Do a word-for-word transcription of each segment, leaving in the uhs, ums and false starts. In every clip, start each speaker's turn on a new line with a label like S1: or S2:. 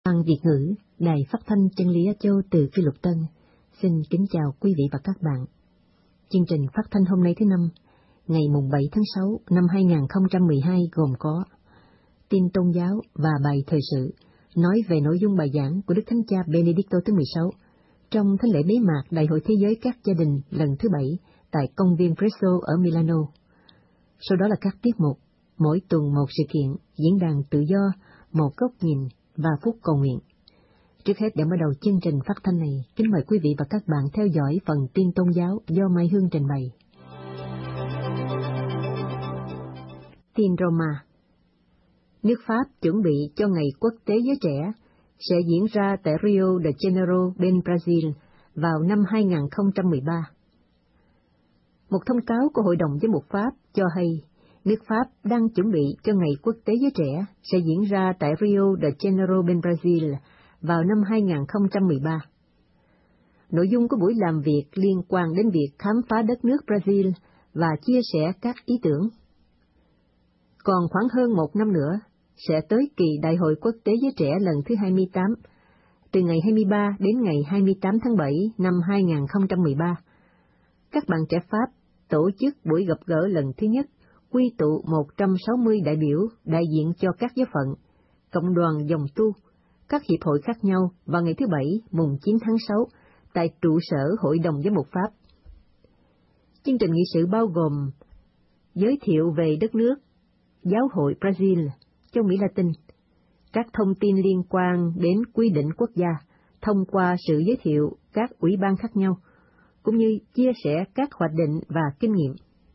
S1: Ban Việt ngữ, Đài Phát thanh Chân lý Á Châu từ Phi Lục Tân, xin kính chào quý vị và các bạn. Chương trình phát thanh hôm nay thứ năm, ngày mùng bảy tháng sáu năm hai nghìn không trăm mười hai gồm có tin tôn giáo và bài thời sự, nói về nội dung bài giảng của Đức Thánh Cha Benedicto thứ mười sáu trong thánh lễ bế mạc Đại hội Thế giới các gia đình lần thứ bảy tại công viên Fresco ở Milano. Sau đó là các tiết mục, mỗi tuần một sự kiện, diễn đàn tự do, một góc nhìn và phút cầu nguyện. Trước hết để mở đầu chương trình phát thanh này, kính mời quý vị và các bạn theo dõi phần tin tôn giáo do Mai Hương trình bày. Tin Roma. Nước Pháp chuẩn bị cho Ngày Quốc tế Giới Trẻ sẽ diễn ra tại Rio de Janeiro bên Brazil vào năm hai nghìn không trăm mười ba. Một thông cáo của Hội đồng Giám mục Pháp cho hay, nước Pháp đang chuẩn bị cho Ngày Quốc tế Giới Trẻ sẽ diễn ra tại Rio de Janeiro bên Brazil vào năm hai nghìn không trăm mười ba. Nội dung của buổi làm việc liên quan đến việc khám phá đất nước Brazil và chia sẻ các ý tưởng. Còn khoảng hơn một năm nữa, sẽ tới kỳ Đại hội Quốc tế Giới Trẻ lần thứ hai mươi tám, từ ngày hai mươi ba đến ngày hai mươi tám tháng bảy năm hai nghìn không trăm mười ba. Các bạn trẻ Pháp tổ chức buổi gặp gỡ lần thứ nhất, quy tụ một trăm sáu mươi đại biểu đại diện cho các giáo phận, cộng đoàn dòng tu, các hiệp hội khác nhau vào ngày thứ Bảy, mùng chín tháng sáu, tại trụ sở Hội đồng Giám mục Pháp. Chương trình nghị sự bao gồm giới thiệu về đất nước, giáo hội Brazil, châu Mỹ Latin, các thông tin liên quan đến quy định quốc gia thông qua sự giới thiệu các ủy ban khác nhau, cũng như chia sẻ các hoạch định và kinh nghiệm.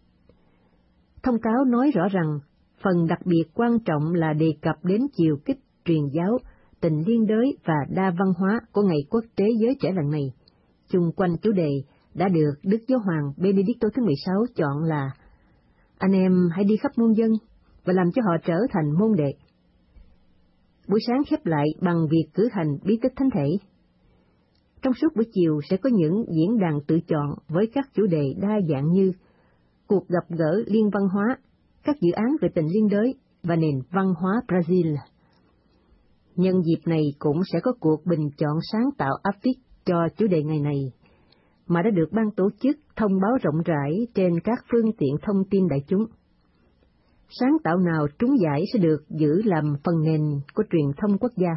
S1: Thông cáo nói rõ rằng, phần đặc biệt quan trọng là đề cập đến chiều kích truyền giáo, tình liên đới và đa văn hóa của Ngày Quốc tế Giới Trẻ lần này, chung quanh chủ đề đã được Đức Giáo hoàng Benedicto thứ mười sáu chọn là anh em hãy đi khắp muôn dân và làm cho họ trở thành môn đệ. Buổi sáng khép lại bằng việc cử hành bí tích thánh thể. Trong suốt buổi chiều sẽ có những diễn đàn tự chọn với các chủ đề đa dạng như cuộc gặp gỡ liên văn hóa, các dự án về tình liên đới và nền văn hóa Brazil. Nhân dịp này cũng sẽ có cuộc bình chọn sáng tạo áp phích cho chủ đề ngày này, mà đã được ban tổ chức thông báo rộng rãi trên các phương tiện thông tin đại chúng. Sáng tạo nào trúng giải sẽ được giữ làm phần nền của truyền thông quốc gia.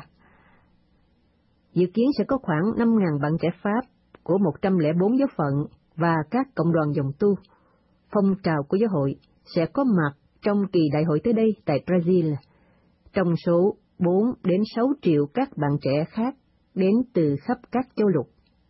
S1: Dự kiến sẽ có khoảng năm nghìn bạn trẻ Pháp của một trăm lẻ bốn giáo phận và các cộng đoàn dòng tu, phong trào của giáo hội sẽ có mặt trong kỳ đại hội tới đây tại Brazil, trong số bốn đến sáu triệu các bạn trẻ khác đến từ khắp các châu lục.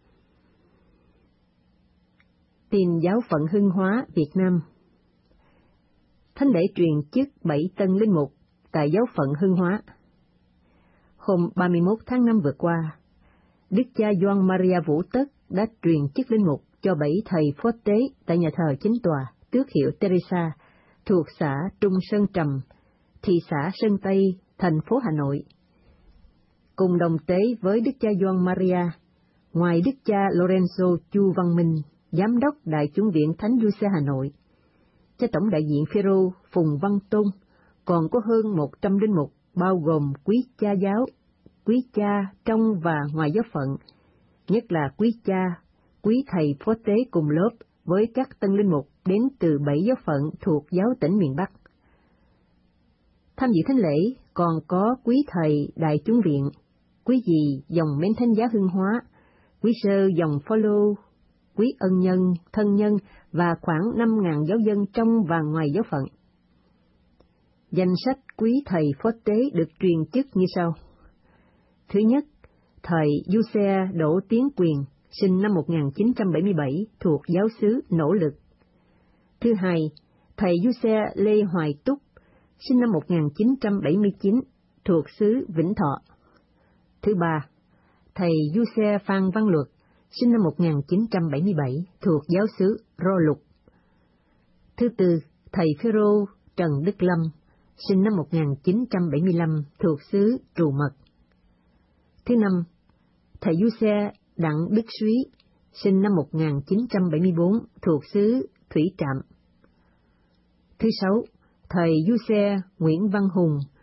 S1: Tin giáo phận Hưng Hóa, Việt Nam. Thánh lễ truyền chức bảy tân linh mục tại giáo phận Hưng Hóa. Hôm ba mươi mốt tháng năm vừa qua, Đức cha Gioan Maria Vũ Tất đã truyền chức linh mục cho bảy thầy phó tế tại nhà thờ chính tòa tước hiệu Teresa thuộc xã Trung Sơn Trầm, thị xã Sơn Tây, thành phố Hà Nội. Cùng đồng tế với Đức cha Gioan Maria, ngoài Đức cha Lorenzo Chu Văn Minh, Giám đốc Đại chủng viện Thánh Giuse Hà Nội, cha tổng đại diện Phêrô Phùng Văn Tôn, còn có hơn một trăm linh mục bao gồm quý cha giáo, quý cha trong và ngoài giáo phận, nhất là quý cha, quý thầy phó tế cùng lớp với các tân linh mục đến từ bảy giáo phận thuộc giáo tỉnh miền Bắc. Tham dự thánh lễ còn có quý thầy Đại chủng viện, quý dì dòng Mến Thánh Giá Hưng Hóa, quý sơ dòng Phaolô, quý ân nhân, thân nhân và khoảng năm nghìn giáo dân trong và ngoài giáo phận. Danh sách quý thầy phó tế được truyền chức như sau. Thứ nhất, thầy Giuse Đỗ Tiến Quyền, sinh năm một nghìn chín trăm bảy mươi bảy, thuộc giáo xứ Nỗ Lực. Thứ hai, thầy Giuse Lê Hoài Túc, sinh năm một nghìn chín trăm bảy mươi chín, thuộc xứ Vĩnh Thọ. Thứ ba, thầy Giuse Phan Văn Luật, sinh năm một nghìn chín trăm bảy mươi bảy, thuộc giáo xứ Rô Lục. Thứ tư, thầy Phêrô Trần Đức Lâm, sinh năm một nghìn chín trăm bảy mươi lăm, thuộc xứ Trù Mật. Thứ năm, thầy Giuse Đặng Đức Súy, sinh năm một nghìn chín trăm bảy mươi bốn, thuộc xứ Thủy Trạm. Thứ sáu, thầy Giuse Nguyễn Văn Hùng,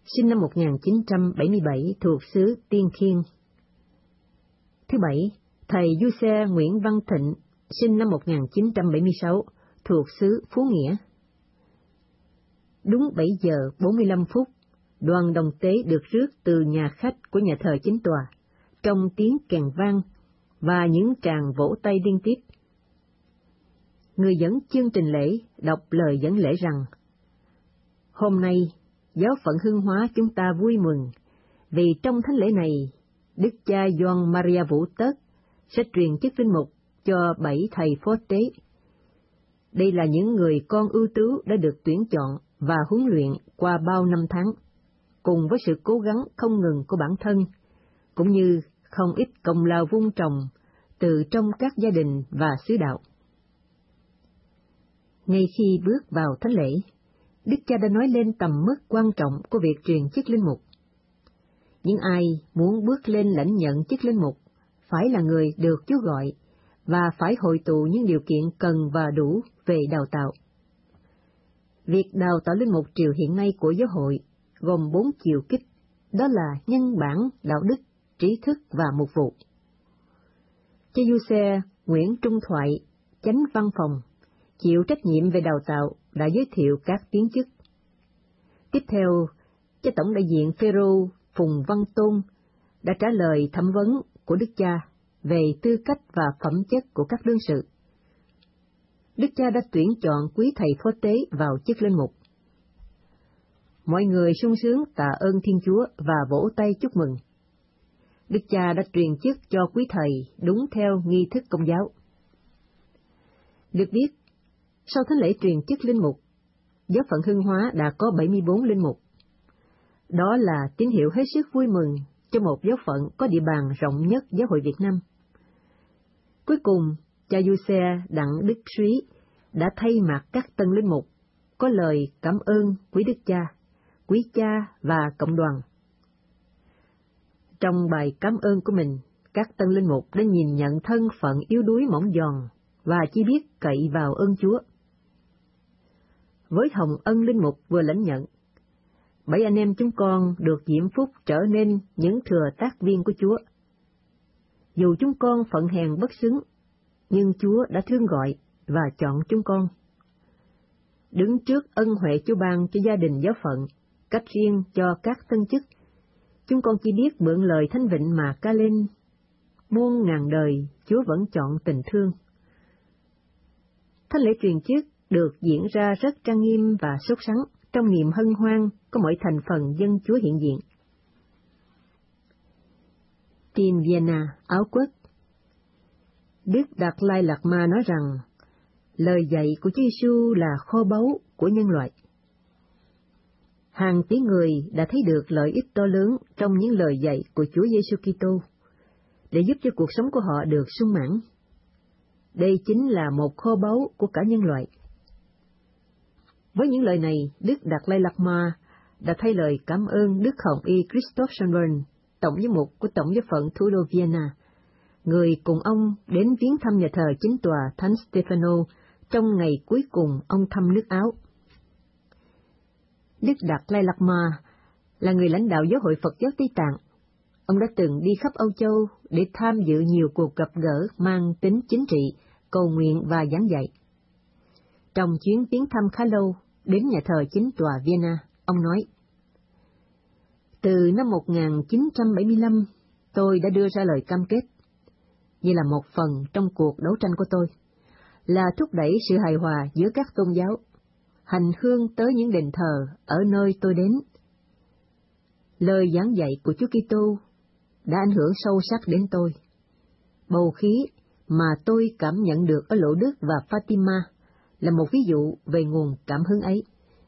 S1: sinh năm một nghìn chín trăm bảy mươi bảy, thuộc xứ Tiên Khiên. Thứ bảy, thầy Du Xe Nguyễn Văn Thịnh, sinh năm một nghìn chín trăm bảy mươi sáu, thuộc xứ Phú Nghĩa. Đúng bảy giờ bốn mươi lăm phút, đoàn đồng tế được rước từ nhà khách của nhà thờ chính tòa, trong tiếng kèn vang và những tràng vỗ tay liên tiếp. Người dẫn chương trình lễ đọc lời dẫn lễ rằng: Hôm nay, giáo phận Hưng Hóa chúng ta vui mừng, vì trong thánh lễ này, Đức cha Gioan Maria Vũ Tất sẽ truyền chức linh mục cho bảy thầy phó tế. Đây là những người con ưu tú đã được tuyển chọn và huấn luyện qua bao năm tháng, cùng với sự cố gắng không ngừng của bản thân, cũng như không ít công lao vun trồng từ trong các gia đình và xứ đạo. Ngay khi bước vào thánh lễ, Đức cha đã nói lên tầm mức quan trọng của việc truyền chức linh mục. Những ai muốn bước lên lãnh nhận chức linh mục phải là người được Chúa gọi và phải hội tụ những điều kiện cần và đủ về đào tạo. Việc đào tạo linh mục triều hiện nay của giáo hội gồm bốn chiều kích, đó là nhân bản, đạo đức, trí thức và mục vụ. Cha Du Xe Nguyễn Trung Thoại, chánh văn phòng, chịu trách nhiệm về đào tạo, đã giới thiệu các tiến chức. Tiếp theo, cha tổng đại diện Phêrô Phùng Văn Tôn đã trả lời thẩm vấn của Đức cha về tư cách và phẩm chất của các đương sự. Đức cha đã tuyển chọn quý thầy phó tế vào chức linh mục. Mọi người sung sướng tạ ơn Thiên Chúa và vỗ tay chúc mừng. Đức cha đã truyền chức cho quý thầy đúng theo nghi thức công giáo. Được biết, sau thánh lễ truyền chức linh mục, giáo phận Hưng Hóa đã có bảy mươi bốn linh mục. Đó là tín hiệu hết sức vui mừng cho một giáo phận có địa bàn rộng nhất giáo hội Việt Nam. Cuối cùng, cha Du Xe Đặng Đức Súy đã thay mặt các tân linh mục có lời cảm ơn quý Đức cha, quý cha và cộng đoàn. Trong bài cảm ơn của mình, các tân linh mục đã nhìn nhận thân phận yếu đuối mỏng giòn và chỉ biết cậy vào ơn Chúa. Với hồng ân linh mục vừa lãnh nhận, bảy anh em chúng con được diễm phúc trở nên những thừa tác viên của Chúa. Dù chúng con phận hèn bất xứng, nhưng Chúa đã thương gọi và chọn chúng con. Đứng trước ân huệ Chúa ban cho gia đình giáo phận, cách riêng cho các tân chức, chúng con chỉ biết mượn lời Thánh Vịnh mà ca lên: muôn ngàn đời Chúa vẫn chọn tình thương. Thánh lễ truyền chức được diễn ra rất trang nghiêm và sốt sắng, trong niềm hân hoan có mọi thành phần dân Chúa hiện diện. Tin Vienna, Áo Quốc. Đức Đạt Lai Lạt Ma nói rằng, lời dạy của Chúa Giêsu là kho báu của nhân loại. Hàng tỷ người đã thấy được lợi ích to lớn trong những lời dạy của Chúa Giêsu Kitô, để giúp cho cuộc sống của họ được sung mãn. Đây chính là một kho báu của cả nhân loại. Với những lời này, Đức Đạt Lai Lạt Ma đã thay lời cảm ơn Đức Hồng Y Christoph Schönborn, tổng giám mục của tổng giáo phận thủ đô Vienna, người cùng ông đến viếng thăm nhà thờ chính tòa Thánh Stefano trong ngày cuối cùng ông thăm nước Áo. Đức Đạt Lai Lạt Ma là người lãnh đạo giáo hội Phật giáo Tây Tạng. Ông đã từng đi khắp Âu Châu để tham dự nhiều cuộc gặp gỡ mang tính chính trị, cầu nguyện và giảng dạy. Trong chuyến viếng thăm khá lâu đến nhà thờ chính tòa Vienna, ông nói: Từ năm một nghìn chín trăm bảy mươi lăm, tôi đã đưa ra lời cam kết, như là một phần trong cuộc đấu tranh của tôi, là thúc đẩy sự hài hòa giữa các tôn giáo, hành hương tới những đền thờ ở nơi tôi đến. Lời giảng dạy của Chúa Kitô đã ảnh hưởng sâu sắc đến tôi. Bầu khí mà tôi cảm nhận được ở Lộ Đức và Fatima là một ví dụ về nguồn cảm hứng ấy.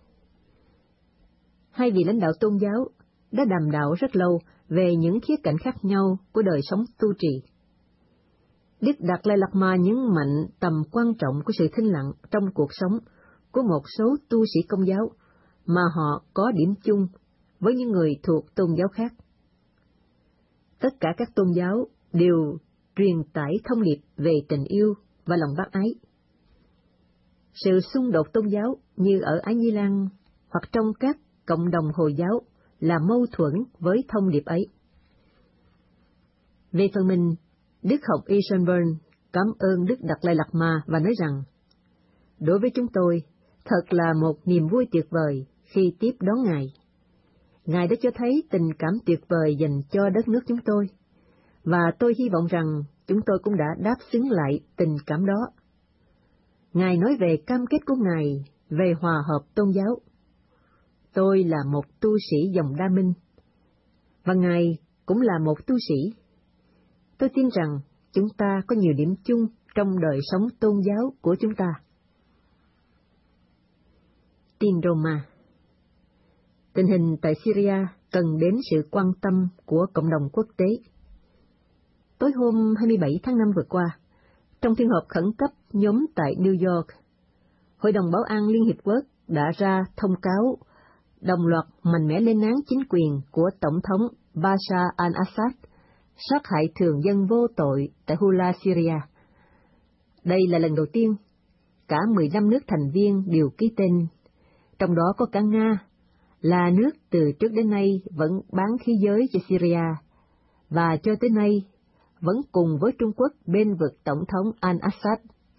S1: Hai vị lãnh đạo tôn giáo đã đàm đạo rất lâu về những khía cạnh khác nhau của đời sống tu trì. Đức Đạt Lai Lạt Ma nhấn mạnh tầm quan trọng của sự thinh lặng trong cuộc sống của một số tu sĩ Công giáo, mà họ có điểm chung với những người thuộc tôn giáo khác. Tất cả các tôn giáo đều truyền tải thông điệp về tình yêu và lòng bác ái. Sự xung đột tôn giáo như ở Ái Nhi Lan hoặc trong các cộng đồng Hồi giáo là mâu thuẫn với thông điệp ấy. Về phần mình, Đức học Eisenberg cảm ơn Đức Đạt Lai Lạt Ma và nói rằng, đối với chúng tôi, thật là một niềm vui tuyệt vời khi tiếp đón Ngài. Ngài đã cho thấy tình cảm tuyệt vời dành cho đất nước chúng tôi, và tôi hy vọng rằng chúng tôi cũng đã đáp xứng lại tình cảm đó. Ngài nói về cam kết của Ngài về hòa hợp tôn giáo. Tôi là một tu sĩ dòng Đa Minh, và Ngài cũng là một tu sĩ. Tôi tin rằng chúng ta có nhiều điểm chung trong đời sống tôn giáo của chúng ta. Tin Roma. Tình hình tại Syria cần đến sự quan tâm của cộng đồng quốc tế. Tối hôm hai mươi bảy tháng năm vừa qua, trong phiên họp khẩn cấp nhóm tại New York, Hội đồng Bảo an Liên Hiệp Quốc đã ra thông cáo đồng loạt mạnh mẽ lên án chính quyền của Tổng thống Bashar al-Assad sát hại thường dân vô tội tại Hula, Syria. Đây là lần đầu tiên cả mười lăm nước thành viên đều ký tên, trong đó có cả Nga, là nước từ trước đến nay vẫn bán khí giới cho Syria, và cho tới nay vẫn cùng với Trung Quốc bên vực Tổng thống al-Assad.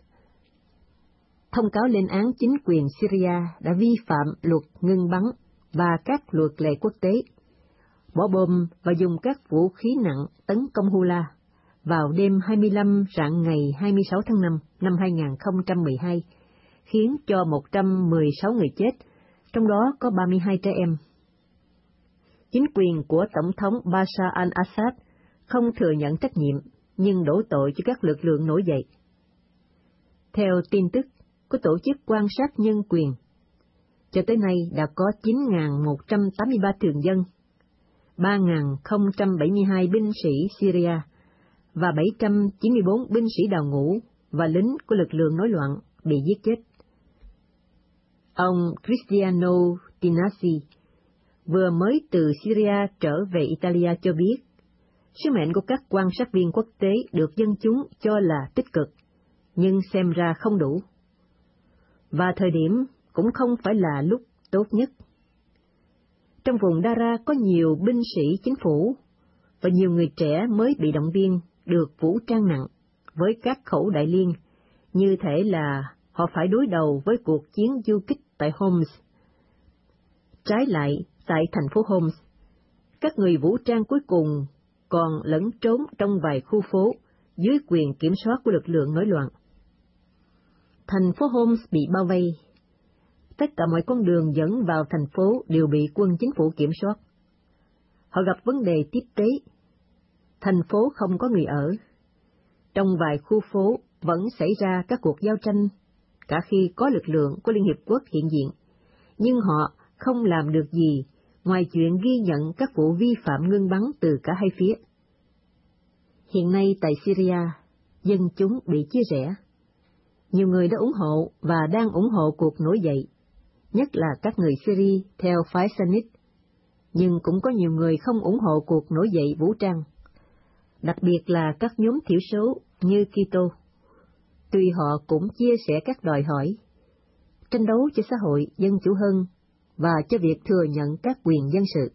S1: Thông cáo lên án chính quyền Syria đã vi phạm luật ngưng bắn và các luật lệ quốc tế, bỏ bom và dùng các vũ khí nặng tấn công Hula vào đêm hai mươi lăm rạng ngày hai mươi sáu tháng năm năm hai nghìn không trăm mười hai, khiến cho một trăm mười sáu người chết, trong đó có ba mươi hai trẻ em. Chính quyền của Tổng thống Bashar al-Assad không thừa nhận trách nhiệm, nhưng đổ tội cho các lực lượng nổi dậy. Theo tin tức của Tổ chức Quan sát Nhân quyền, cho tới nay đã có chín nghìn một trăm tám mươi ba thường dân, ba nghìn không trăm bảy mươi hai binh sĩ Syria và bảy trăm chín mươi bốn binh sĩ đào ngũ và lính của lực lượng nổi loạn bị giết chết. Ông Cristiano Tinassi vừa mới từ Syria trở về Italia cho biết, sứ mệnh của các quan sát viên quốc tế được dân chúng cho là tích cực, nhưng xem ra không đủ. Và thời điểm cũng không phải là lúc tốt nhất. Trong vùng Dara có nhiều binh sĩ chính phủ, và nhiều người trẻ mới bị động viên được vũ trang nặng với các khẩu đại liên, như thể là họ phải đối đầu với cuộc chiến du kích tại Homs. Trái lại, tại thành phố Homs, các người vũ trang cuối cùng còn lẫn trốn trong vài khu phố dưới quyền kiểm soát của lực lượng nổi loạn. Thành phố Homs bị bao vây. Tất cả mọi con đường dẫn vào thành phố đều bị quân chính phủ kiểm soát. Họ gặp vấn đề tiếp tế. Thành phố không có người ở. Trong vài khu phố vẫn xảy ra các cuộc giao tranh, cả khi có lực lượng của Liên Hiệp Quốc hiện diện, nhưng họ không làm được gì ngoài chuyện ghi nhận các vụ vi phạm ngưng bắn từ cả hai phía. Hiện nay tại Syria, dân chúng bị chia rẽ. Nhiều người đã ủng hộ và đang ủng hộ cuộc nổi dậy, nhất là các người Syria theo phái Sunni, nhưng cũng có nhiều người không ủng hộ cuộc nổi dậy vũ trang, đặc biệt là các nhóm thiểu số như Kitô. Tuy họ cũng chia sẻ các đòi hỏi, tranh đấu cho xã hội dân chủ hơn và cho việc thừa nhận các quyền dân sự.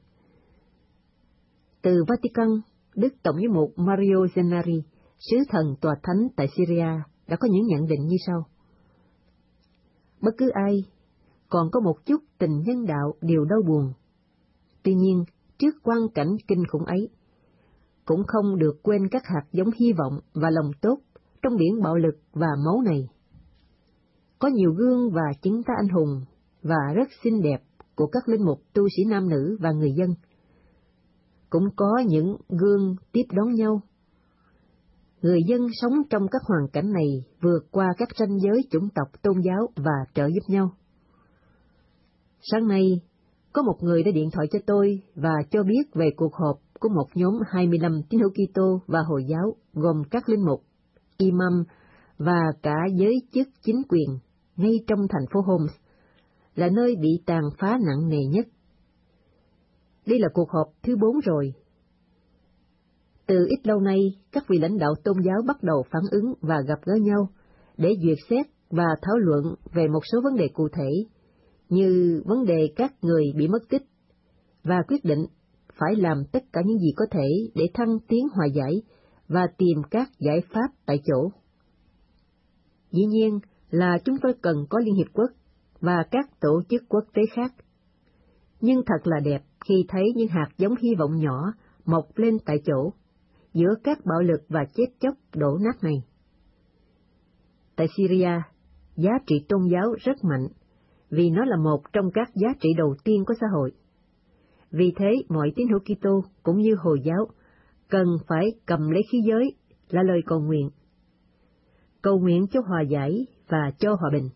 S1: Từ Vatican, Đức Tổng giám mục Mario Zenari, sứ thần tòa thánh tại Syria, đã có những nhận định như sau. Bất cứ ai còn có một chút tình nhân đạo đều đau buồn. Tuy nhiên, trước quang cảnh kinh khủng ấy, cũng không được quên các hạt giống hy vọng và lòng tốt trong biển bạo lực và máu này. Có nhiều gương và chứng tá anh hùng và rất xinh đẹp của các linh mục tu sĩ nam nữ và người dân. Cũng có những gương tiếp đón nhau. Người dân sống trong các hoàn cảnh này vượt qua các ranh giới chủng tộc tôn giáo và trợ giúp nhau. Sáng nay, có một người đã điện thoại cho tôi và cho biết về cuộc họp của một nhóm hai mươi lăm tín hữu Kitô và Hồi giáo gồm các linh mục, imam và cả giới chức chính quyền ngay trong thành phố Homs, là nơi bị tàn phá nặng nề nhất. Đây là cuộc họp thứ bốn rồi. Từ ít lâu nay, các vị lãnh đạo tôn giáo bắt đầu phản ứng và gặp gỡ nhau để duyệt xét và thảo luận về một số vấn đề cụ thể, như vấn đề các người bị mất tích, và quyết định phải làm tất cả những gì có thể để thăng tiến hòa giải và tìm các giải pháp tại chỗ. Dĩ nhiên là chúng tôi cần có Liên Hiệp Quốc và các tổ chức quốc tế khác. Nhưng thật là đẹp khi thấy những hạt giống hy vọng nhỏ mọc lên tại chỗ, giữa các bạo lực và chết chóc đổ nát này. Tại Syria, giá trị tôn giáo rất mạnh, vì nó là một trong các giá trị đầu tiên của xã hội. Vì thế, mọi tín hữu Kitô cũng như Hồi giáo cần phải cầm lấy khí giới là lời cầu nguyện. Cầu nguyện cho hòa giải và cho hòa bình.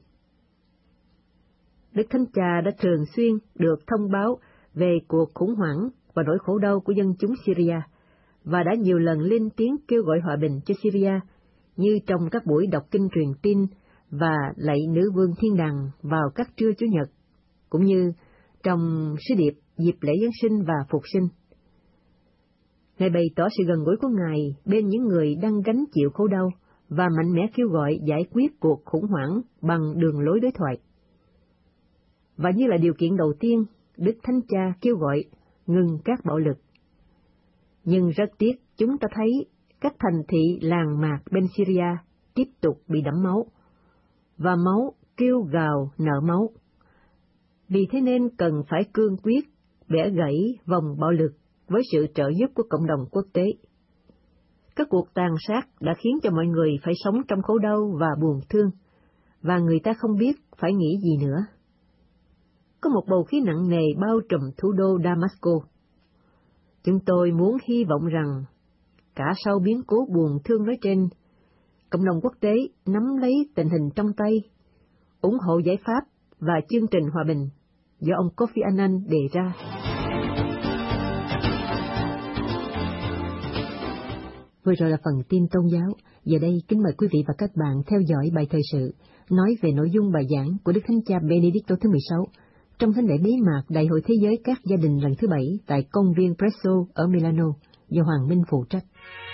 S1: Đức Thánh Cha đã thường xuyên được thông báo về cuộc khủng hoảng và nỗi khổ đau của dân chúng Syria, và đã nhiều lần lên tiếng kêu gọi hòa bình cho Syria, như trong các buổi đọc kinh truyền tin và lạy nữ vương thiên đàng vào các trưa Chủ nhật, cũng như trong sứ điệp dịp lễ Giáng sinh và Phục sinh. Ngài bày tỏ sự gần gũi của Ngài bên những người đang gánh chịu khổ đau và mạnh mẽ kêu gọi giải quyết cuộc khủng hoảng bằng đường lối đối thoại. Và như là điều kiện đầu tiên, Đức Thánh Cha kêu gọi ngừng các bạo lực. Nhưng rất tiếc, chúng ta thấy các thành thị làng mạc bên Syria tiếp tục bị đẫm máu, và máu kêu gào nợ máu. Vì thế nên cần phải cương quyết bẻ gãy vòng bạo lực với sự trợ giúp của cộng đồng quốc tế. Các cuộc tàn sát đã khiến cho mọi người phải sống trong khổ đau và buồn thương, và người ta không biết phải nghĩ gì nữa. Có một bầu khí nặng nề bao trùm thủ đô Damasco. Chúng tôi muốn hy vọng rằng, cả sau biến cố buồn thương nói trên, cộng đồng quốc tế nắm lấy tình hình trong tay, ủng hộ giải pháp và chương trình hòa bình do ông Kofi Annan đề ra. Vừa rồi là phần tin tôn giáo. Giờ đây kính mời quý vị và các bạn theo dõi bài thời sự nói về nội dung bài giảng của Đức Thánh Cha Benedicto thứ mười sáu trong thánh lễ bế mạc Đại hội Thế giới các gia đình lần thứ bảy tại công viên Presso ở Milano do Hoàng Minh phụ trách.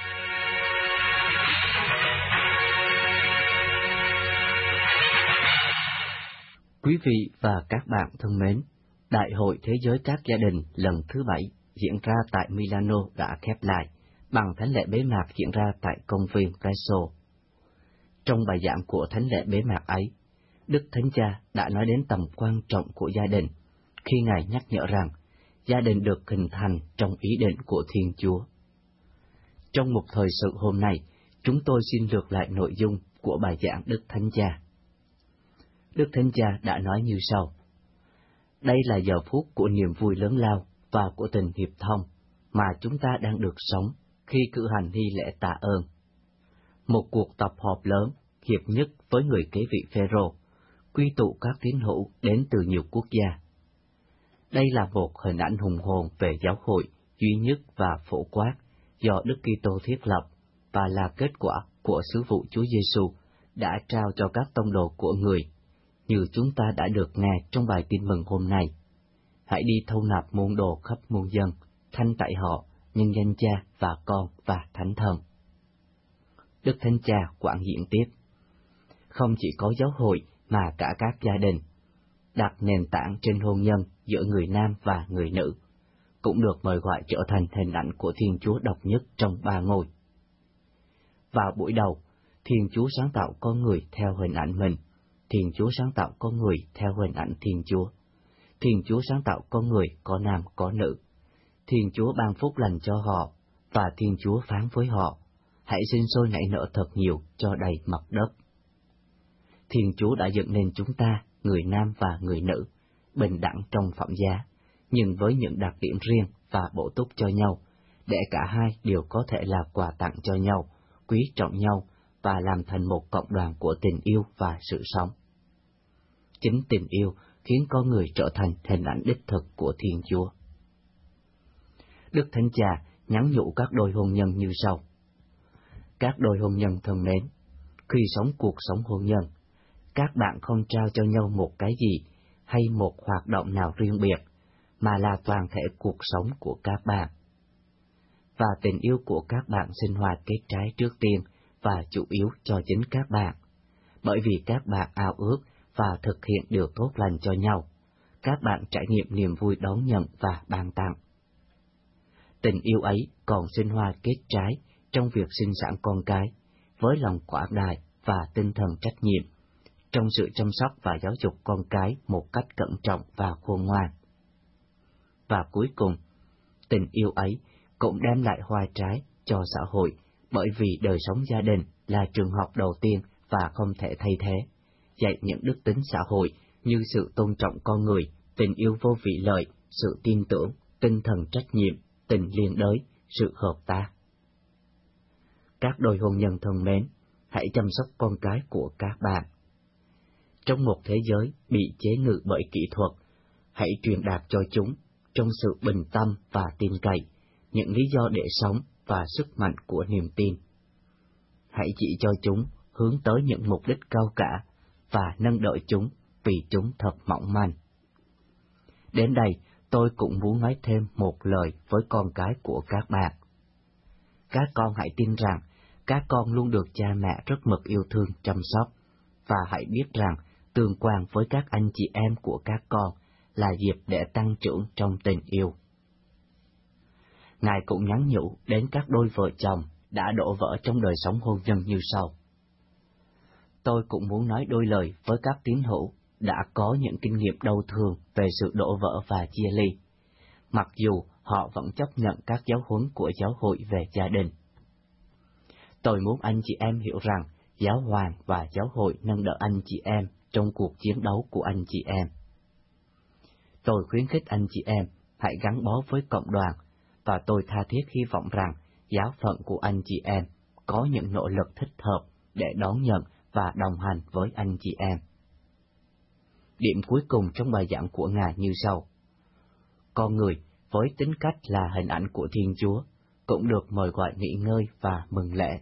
S2: Quý vị và các bạn thân mến, Đại hội Thế giới các gia đình lần thứ bảy diễn ra tại Milano đã khép lại bằng thánh lễ bế mạc diễn ra tại công viên Presso. Trong bài giảng của thánh lễ bế mạc ấy, Đức Thánh Cha đã nói đến tầm quan trọng của gia đình khi Ngài nhắc nhở rằng gia đình được hình thành trong ý định của Thiên Chúa. Trong một thời sự hôm nay, chúng tôi xin lược lại nội dung của bài giảng Đức Thánh Cha. Đức Thánh Cha đã nói như sau: đây là giờ phút của niềm vui lớn lao và của tình hiệp thông mà chúng ta đang được sống khi cử hành nghi lễ tạ ơn. Một cuộc tập họp lớn, hiệp nhất với người kế vị Phêrô, quy tụ các tín hữu đến từ nhiều quốc gia. Đây là một hình ảnh hùng hồn về giáo hội duy nhất và phổ quát do Đức Kitô thiết lập và là kết quả của sứ vụ Chúa Giêsu đã trao cho các tông đồ của người, như chúng ta đã được nghe trong bài tin mừng hôm nay. Hãy đi thâu nạp môn đồ khắp muôn dân, thanh tẩy họ nhân danh Cha và Con và Thánh Thần. Đức Thánh Cha quảng diễn tiếp: không chỉ có giáo hội mà cả các gia đình, đặt nền tảng trên hôn nhân giữa người nam và người nữ, cũng được mời gọi trở thành hình ảnh của Thiên Chúa độc nhất trong ba ngôi. Vào buổi đầu, Thiên Chúa sáng tạo con người theo hình ảnh mình, Thiên Chúa sáng tạo con người theo hình ảnh Thiên Chúa. Thiên Chúa sáng tạo con người có nam có nữ. Thiên Chúa ban phúc lành cho họ, và Thiên Chúa phán với họ: hãy sinh sôi nảy nở thật nhiều cho đầy mặt đất. Thiên Chúa đã dựng nên chúng ta, người nam và người nữ, bình đẳng trong phẩm giá, nhưng với những đặc điểm riêng và bổ túc cho nhau, để cả hai đều có thể là quà tặng cho nhau, quý trọng nhau và làm thành một cộng đoàn của tình yêu và sự sống. Chính tình yêu khiến con người trở thành hình ảnh đích thực của Thiên Chúa. Đức Thánh Cha nhắn nhủ các đôi hôn nhân như sau: các đôi hôn nhân thân mến, khi sống cuộc sống hôn nhân, các bạn không trao cho nhau một cái gì hay một hoạt động nào riêng biệt, mà là toàn thể cuộc sống của các bạn. Và tình yêu của các bạn sinh hoạt kết trái trước tiên và chủ yếu cho chính các bạn, bởi vì các bạn ao ước và thực hiện điều tốt lành cho nhau, các bạn trải nghiệm niềm vui đón nhận và ban tặng. Tình yêu ấy còn sinh hoa kết trái trong việc sinh sản con cái, với lòng quảng đại và tinh thần trách nhiệm, trong sự chăm sóc và giáo dục con cái một cách cẩn trọng và khôn ngoan. Và cuối cùng, tình yêu ấy cũng đem lại hoa trái cho xã hội, bởi vì đời sống gia đình là trường học đầu tiên và không thể thay thế, dạy những đức tính xã hội như sự tôn trọng con người, tình yêu vô vị lợi, sự tin tưởng, tinh thần trách nhiệm, tình liên đới, sự hợp tác. Các đôi hôn nhân thân mến, hãy chăm sóc con cái của các bạn. Trong một thế giới bị chế ngự bởi kỹ thuật, hãy truyền đạt cho chúng, trong sự bình tâm và tin cậy, những lý do để sống và sức mạnh của niềm tin. Hãy chỉ cho chúng hướng tới những mục đích cao cả và nâng đỡ chúng vì chúng thật mỏng manh. Đến đây, tôi cũng muốn nói thêm một lời với con cái của các bạn. Các con hãy tin rằng các con luôn được cha mẹ rất mực yêu thương chăm sóc, và hãy biết rằng tương quan với các anh chị em của các con là dịp để tăng trưởng trong tình yêu. Ngài cũng nhắn nhủ đến các đôi vợ chồng đã đổ vỡ trong đời sống hôn nhân như sau. Tôi cũng muốn nói đôi lời với các tín hữu đã có những kinh nghiệm đau thương về sự đổ vỡ và chia ly, mặc dù họ vẫn chấp nhận các giáo huấn của giáo hội về gia đình. Tôi muốn anh chị em hiểu rằng giáo hoàng và giáo hội nâng đỡ anh chị em trong cuộc chiến đấu của anh chị em. Tôi khuyến khích anh chị em hãy gắn bó với cộng đoàn, và tôi tha thiết hy vọng rằng giáo phận của anh chị em có những nỗ lực thích hợp để đón nhận và đồng hành với anh chị em. Điểm cuối cùng trong bài giảng của Ngài như sau. Con người với tính cách là hình ảnh của Thiên Chúa cũng được mời gọi nghỉ ngơi và mừng lễ.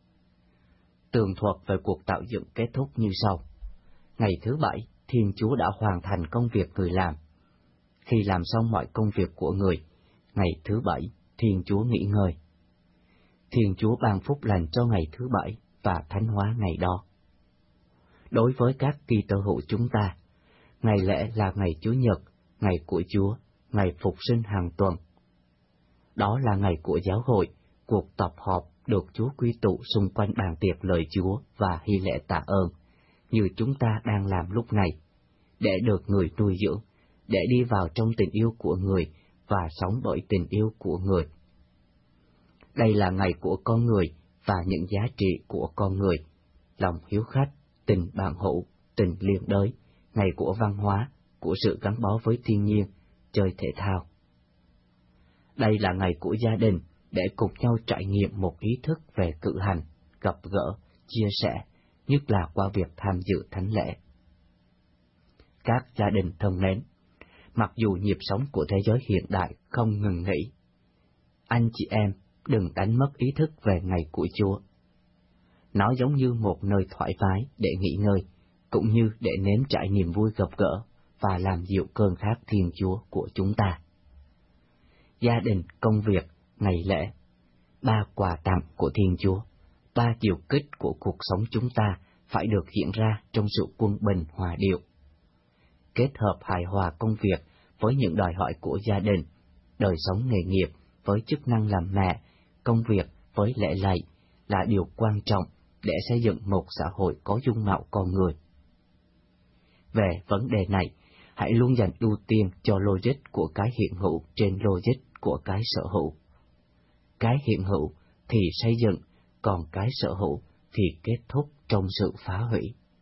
S2: Tường thuật về cuộc tạo dựng kết thúc như sau. Ngày thứ bảy, Thiên Chúa đã hoàn thành công việc người làm. Khi làm xong mọi công việc của người, ngày thứ bảy, Thiên Chúa nghỉ ngơi. Thiên Chúa ban phúc lành cho ngày thứ bảy và thánh hóa ngày đó. Đối với các Kitô hữu chúng ta, ngày lễ là ngày Chủ nhật, ngày của Chúa, ngày phục sinh hàng tuần. Đó là ngày của giáo hội, cuộc tập họp được Chúa quy tụ xung quanh bàn tiệc lời Chúa và hy lễ tạ ơn, như chúng ta đang làm lúc này, để được người nuôi dưỡng, để đi vào trong tình yêu của người và sống bởi tình yêu của người. Đây là ngày của con người và những giá trị của con người, lòng hiếu khách, tình bạn hữu, tình liên đới, ngày của văn hóa, của sự gắn bó với thiên nhiên, chơi thể thao. Đây là ngày của gia đình, để cùng nhau trải nghiệm một ý thức về cử hành, gặp gỡ, chia sẻ, nhất là qua việc tham dự thánh lễ. Các gia đình thân mến, mặc dù nhịp sống của thế giới hiện đại không ngừng nghỉ, anh chị em đừng đánh mất ý thức về ngày của Chúa. Nó giống như một nơi thoải mái để nghỉ ngơi, cũng như để nếm trải niềm vui gặp gỡ và làm dịu cơn khát Thiên Chúa của chúng ta. Gia đình, công việc, ngày lễ, ba quà tặng của Thiên Chúa, ba chiều kích của cuộc sống chúng ta phải được hiện ra trong sự quân bình hòa điệu. Kết hợp hài hòa công việc với những đòi hỏi của gia đình, đời sống nghề nghiệp với chức năng làm mẹ, công việc với lễ lạy là điều quan trọng để xây dựng một xã hội có dung mạo con người. Về vấn đề này, hãy luôn dành ưu tiên cho logic của cái hiện hữu trên logic của cái sở hữu. Cái hiện hữu thì xây dựng, còn cái sở hữu thì kết thúc trong sự phá hủy.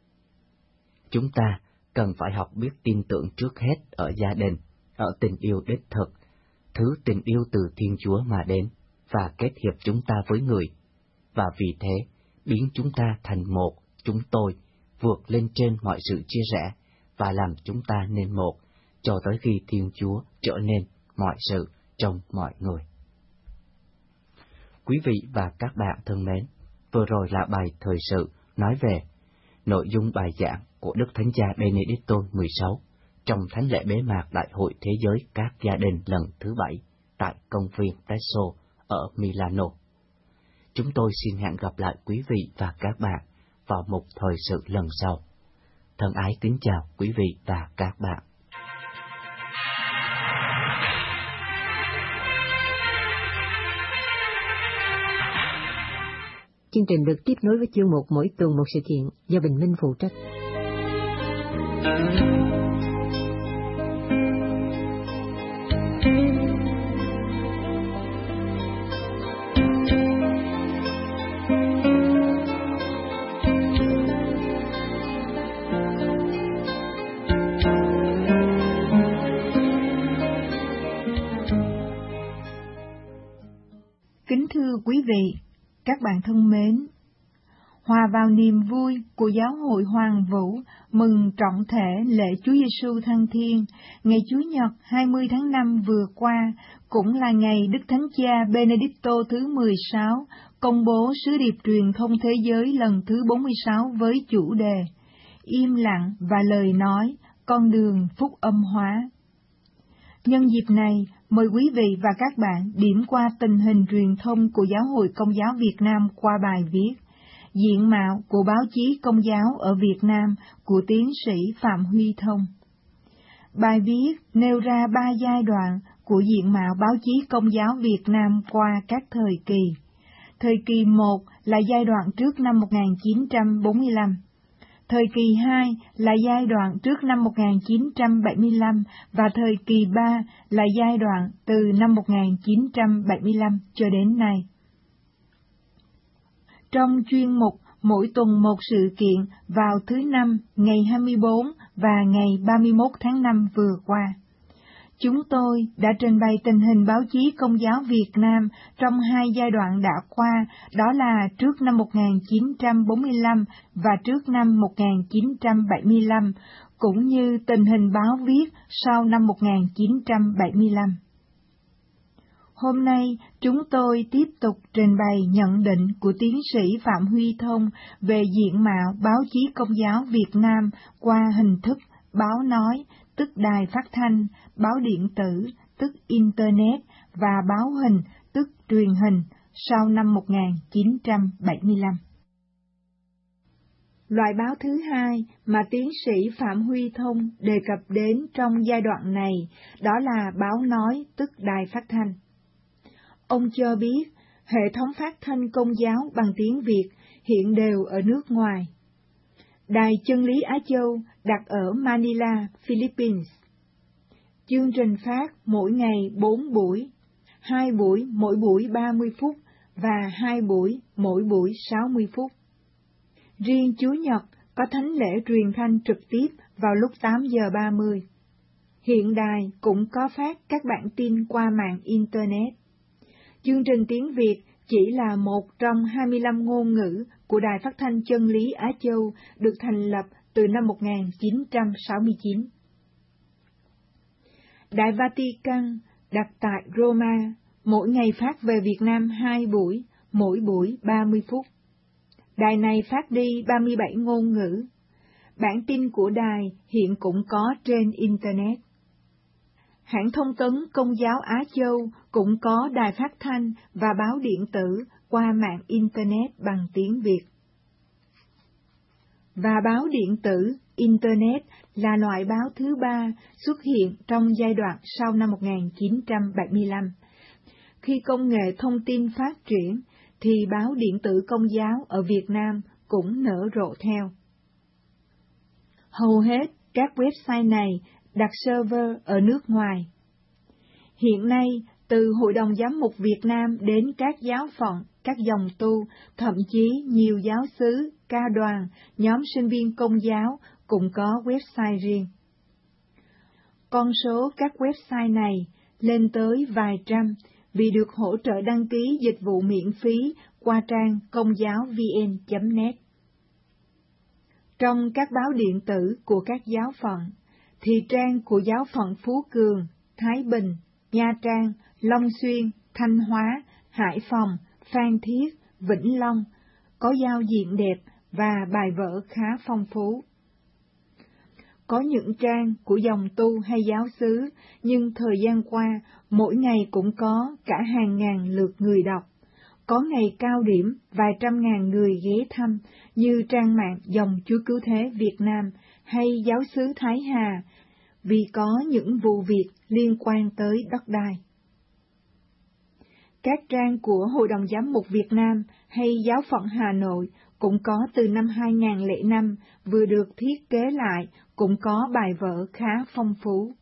S2: Chúng ta cần phải học biết tin tưởng trước hết ở gia đình, ở tình yêu đích thực, thứ tình yêu từ Thiên Chúa mà đến, và kết hiệp chúng ta với người, và vì thế biến chúng ta thành một, chúng tôi, vượt lên trên mọi sự chia rẽ, và làm chúng ta nên một, cho tới khi Thiên Chúa trở nên mọi sự trong mọi người. Quý vị và các bạn thân mến, vừa rồi là bài thời sự nói về nội dung bài giảng của Đức Thánh Cha Benedicto mười sáu trong thánh lễ bế mạc Đại hội Thế giới các gia đình lần thứ bảy tại công viên Teso ở Milano. Chúng tôi xin hẹn gặp lại quý vị và các bạn vào một thời sự lần sau. Thân ái kính chào quý vị và các bạn.
S1: Chương trình được tiếp nối với chương mục mỗi tuần một sự kiện do Bình Minh phụ trách.
S3: Kính thưa quý vị, các bạn thân mến, hòa vào niềm vui của Giáo hội Hoàng Vũ mừng trọng thể lễ Chúa Giêsu thăng thiên, ngày Chủ nhật hai mươi tháng năm vừa qua cũng là ngày Đức Thánh Cha Benedicto thứ mười sáu công bố sứ điệp truyền thông thế giới lần thứ bốn mươi sáu với chủ đề Im lặng và lời nói, con đường phúc âm hóa. Nhân dịp này, mời quý vị và các bạn điểm qua tình hình truyền thông của Giáo hội Công giáo Việt Nam qua bài viết Diện mạo của báo chí Công giáo ở Việt Nam của tiến sĩ Phạm Huy Thông. Bài viết nêu ra ba giai đoạn của diện mạo báo chí Công giáo Việt Nam qua các thời kỳ. Thời kỳ một là giai đoạn trước năm một nghìn chín trăm bốn mươi lăm. Thời kỳ hai là giai đoạn trước năm một nghìn chín trăm bảy mươi lăm và thời kỳ ba là giai đoạn từ năm một nghìn chín trăm bảy mươi lăm cho đến nay. Trong chuyên mục mỗi tuần một sự kiện vào thứ Năm ngày hai mươi bốn và ngày ba mươi mốt tháng năm vừa qua, chúng tôi đã trình bày tình hình báo chí Công giáo Việt Nam trong hai giai đoạn đã qua, đó là trước năm một nghìn chín trăm bốn mươi lăm và trước năm một nghìn chín trăm bảy mươi lăm, cũng như tình hình báo viết sau năm một nghìn chín trăm bảy mươi lăm. Hôm nay, chúng tôi tiếp tục trình bày nhận định của tiến sĩ Phạm Huy Thông về diện mạo báo chí Công giáo Việt Nam qua hình thức báo nói, tức đài phát thanh, báo điện tử, tức Internet, và báo hình, tức truyền hình, sau năm một nghìn chín trăm bảy mươi lăm. Loại báo thứ hai mà tiến sĩ Phạm Huy Thông đề cập đến trong giai đoạn này đó là báo nói, tức đài phát thanh. Ông cho biết, hệ thống phát thanh Công giáo bằng tiếng Việt hiện đều ở nước ngoài. Đài Chân lý Á Châu đặt ở Manila, Philippines. Chương trình phát mỗi ngày bốn buổi, hai buổi mỗi buổi ba mươi phút và hai buổi mỗi buổi sáu mươi phút. Riêng Chủ nhật có thánh lễ truyền thanh trực tiếp vào lúc tám giờ ba mươi. Hiện đài cũng có phát các bản tin qua mạng Internet. Chương trình tiếng Việt chỉ là một trong hai mươi lăm ngôn ngữ của Đài Phát thanh Chân lý Á Châu được thành lập từ năm một nghìn chín trăm sáu mươi chín. Đài Vatican đặt tại Roma, mỗi ngày phát về Việt Nam hai buổi, mỗi buổi ba mươi phút. Đài này phát đi ba mươi bảy ngôn ngữ. Bản tin của đài hiện cũng có trên Internet. Hãng thông tấn Công giáo Á Châu cũng có đài phát thanh và báo điện tử qua mạng Internet bằng tiếng Việt. Và báo điện tử, Internet là loại báo thứ ba xuất hiện trong giai đoạn sau năm một nghìn chín trăm bảy mươi lăm. Khi công nghệ thông tin phát triển, thì báo điện tử Công giáo ở Việt Nam cũng nở rộ theo. Hầu hết các website này đặt server ở nước ngoài. Hiện nay, từ Hội đồng Giám mục Việt Nam đến các giáo phận, các dòng tu, thậm chí nhiều giáo xứ, ca đoàn, nhóm sinh viên Công giáo cũng có website riêng. Con số các website này lên tới vài trăm vì được hỗ trợ đăng ký dịch vụ miễn phí qua trang công giáo vn chấm net. Trong các báo điện tử của các giáo phận, thì trang của giáo phận Phú Cường, Thái Bình, Nha Trang, Long Xuyên, Thanh Hóa, Hải Phòng, Phan Thiết, Vĩnh Long có giao diện đẹp và bài vở khá phong phú. Có những trang của dòng tu hay giáo xứ, nhưng thời gian qua, mỗi ngày cũng có cả hàng ngàn lượt người đọc. Có ngày cao điểm vài trăm ngàn người ghé thăm, như trang mạng Dòng Chúa Cứu Thế Việt Nam hay giáo xứ Thái Hà, vì có những vụ việc liên quan tới đất đai. Các trang của Hội đồng Giám mục Việt Nam hay Giáo phận Hà Nội cũng có từ năm hai nghìn không trăm lẻ năm, vừa được thiết kế lại, cũng có bài vở khá phong phú.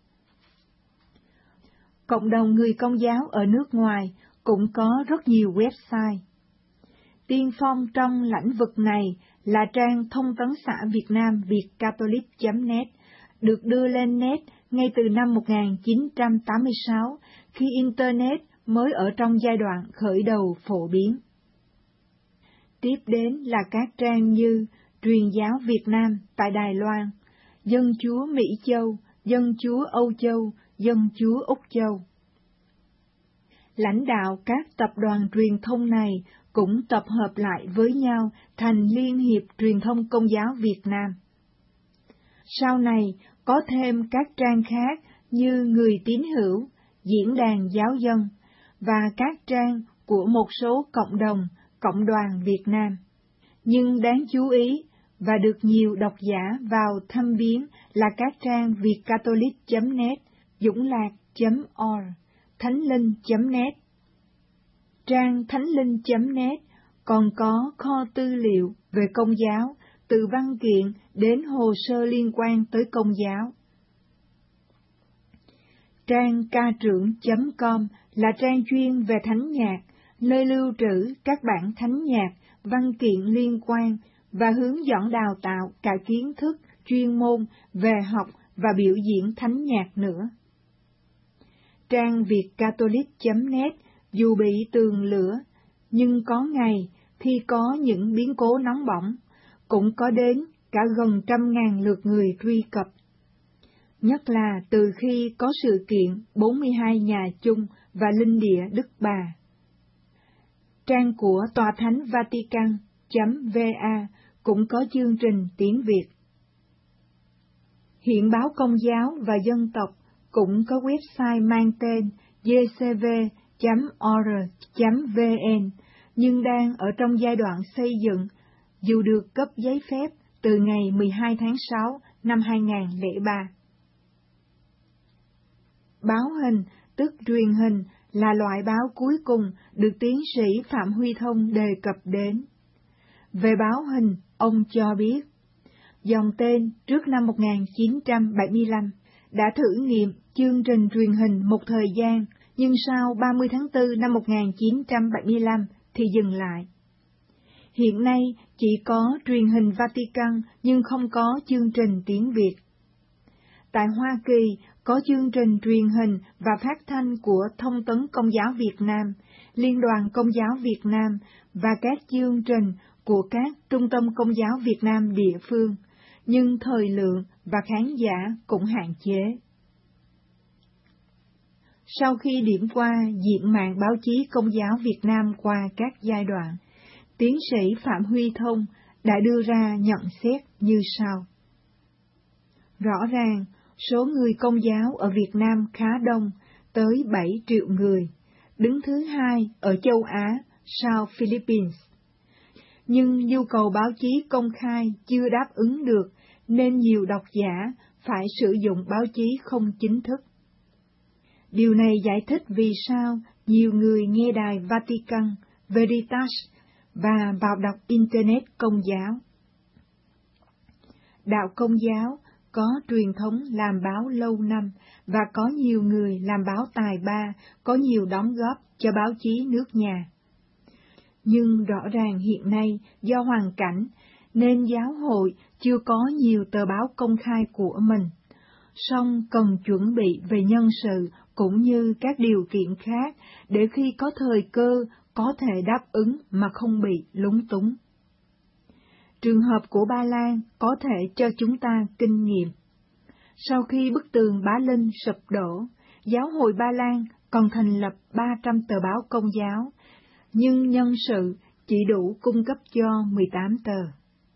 S3: Cộng đồng người Công giáo ở nước ngoài cũng có rất nhiều website. Tiên phong trong lĩnh vực này là trang thông tấn xã Việt Nam vietcatholic chấm net, được đưa lên net ngay từ năm một nghìn chín trăm tám mươi sáu, khi Internet mới ở trong giai đoạn khởi đầu phổ biến. Tiếp đến là các trang như Truyền giáo Việt Nam tại Đài Loan, Dân Chúa Mỹ Châu, Dân Chúa Âu Châu, Dân Chúa Úc Châu. Lãnh đạo các tập đoàn truyền thông này cũng tập hợp lại với nhau thành Liên hiệp Truyền thông Công giáo Việt Nam. Sau này có thêm các trang khác như Người Tín Hữu, Diễn đàn Giáo dân và các trang của một số cộng đồng, cộng đoàn Việt Nam. Nhưng đáng chú ý và được nhiều độc giả vào thăm viếng là các trang vietcatholic chấm net, dũng-lạc chấm org, thánh linh chấm net. Trang thánh linh chấm net còn có kho tư liệu về Công giáo, từ văn kiện đến hồ sơ liên quan tới Công giáo. Trang ca trưởng chấm com là trang chuyên về thánh nhạc, nơi lưu trữ các bản thánh nhạc, văn kiện liên quan và hướng dẫn đào tạo cả kiến thức chuyên môn về học và biểu diễn thánh nhạc nữa. Trang vietcatholic chấm net dù bị tường lửa, nhưng có ngày khi có những biến cố nóng bỏng, cũng có đến cả gần trăm ngàn lượt người truy cập. Nhất là từ khi có sự kiện bốn mươi hai nhà chung và linh địa Đức Bà. Trang của Tòa Thánh Vatican chấm va cũng có chương trình tiếng Việt. Hiện báo Công giáo và Dân tộc cũng có website mang tên g c v chấm org chấm v n, nhưng đang ở trong giai đoạn xây dựng, dù được cấp giấy phép từ ngày mười hai tháng sáu năm hai nghìn không trăm lẻ ba. Báo hình, tức truyền hình, là loại báo cuối cùng được tiến sĩ Phạm Huy Thông đề cập đến. Về báo hình, ông cho biết, dòng tên trước năm một nghìn chín trăm bảy mươi lăm đã thử nghiệm chương trình truyền hình một thời gian, nhưng sau ba mươi tháng tư năm một nghìn chín trăm bảy mươi lăm thì dừng lại. Hiện nay chỉ có truyền hình Vatican nhưng không có chương trình tiếng Việt. Tại Hoa Kỳ có chương trình truyền hình và phát thanh của Thông tấn Công giáo Việt Nam, Liên đoàn Công giáo Việt Nam và các chương trình của các trung tâm Công giáo Việt Nam địa phương, nhưng thời lượng và khán giả cũng hạn chế. Sau khi điểm qua diện mạo báo chí Công giáo Việt Nam qua các giai đoạn, tiến sĩ Phạm Huy Thông đã đưa ra nhận xét như sau. Rõ ràng, số người Công giáo ở Việt Nam khá đông, tới bảy triệu người, đứng thứ hai ở châu Á sau Philippines. Nhưng nhu cầu báo chí công khai chưa đáp ứng được, nên nhiều độc giả phải sử dụng báo chí không chính thức. Điều này giải thích vì sao nhiều người nghe đài Vatican, Veritas và vào đọc Internet Công giáo. Đạo Công giáo có truyền thống làm báo lâu năm và có nhiều người làm báo tài ba, có nhiều đóng góp cho báo chí nước nhà. Nhưng rõ ràng hiện nay do hoàn cảnh nên giáo hội chưa có nhiều tờ báo công khai của mình, song cần chuẩn bị về nhân sự cũng như các điều kiện khác để khi có thời cơ có thể đáp ứng mà không bị lúng túng. Trường hợp của Ba Lan có thể cho chúng ta kinh nghiệm. Sau khi bức tường Bá Linh sụp đổ, giáo hội Ba Lan còn thành lập ba trăm tờ báo công giáo, nhưng nhân sự chỉ đủ cung cấp cho mười tám tờ.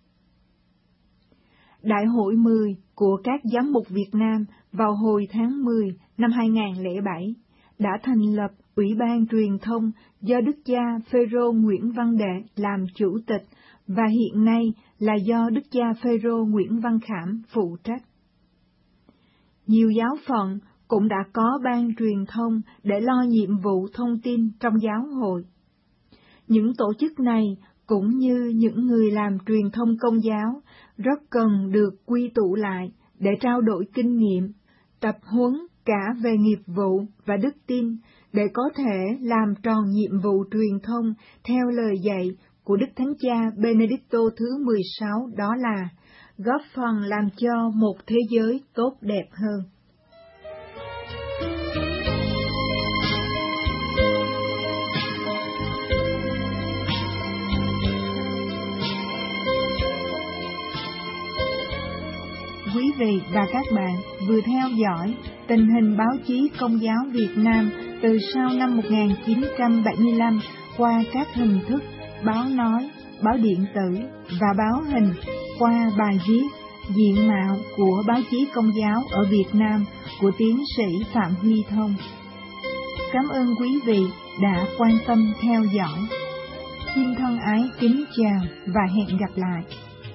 S3: Đại hội mười của các giám mục Việt Nam vào hồi tháng mười năm hai nghìn không trăm lẻ bảy đã thành lập Ủy ban truyền thông do Đức cha Phêrô Nguyễn Văn Đệ làm chủ tịch và hiện nay là do Đức cha Phêrô Nguyễn Văn Khảm phụ trách. Nhiều giáo phận cũng đã có ban truyền thông để lo nhiệm vụ thông tin trong giáo hội. Những tổ chức này, cũng như những người làm truyền thông Công giáo, rất cần được quy tụ lại để trao đổi kinh nghiệm, tập huấn cả về nghiệp vụ và đức tin, để có thể làm tròn nhiệm vụ truyền thông theo lời dạy của Đức Thánh Cha Benedicto thứ mười sáu, đó là góp phần làm cho một thế giới tốt đẹp hơn. Quý vị và các bạn vừa theo dõi tình hình báo chí Công giáo Việt Nam từ sau năm một nghìn chín trăm bảy mươi lăm qua các hình thức báo nói, báo điện tử và báo hình qua bài viết Diện mạo của báo chí Công giáo ở Việt Nam của tiến sĩ Phạm Huy Thông. Cảm ơn quý vị đã quan tâm theo dõi. Xin thân ái kính chào và hẹn gặp lại.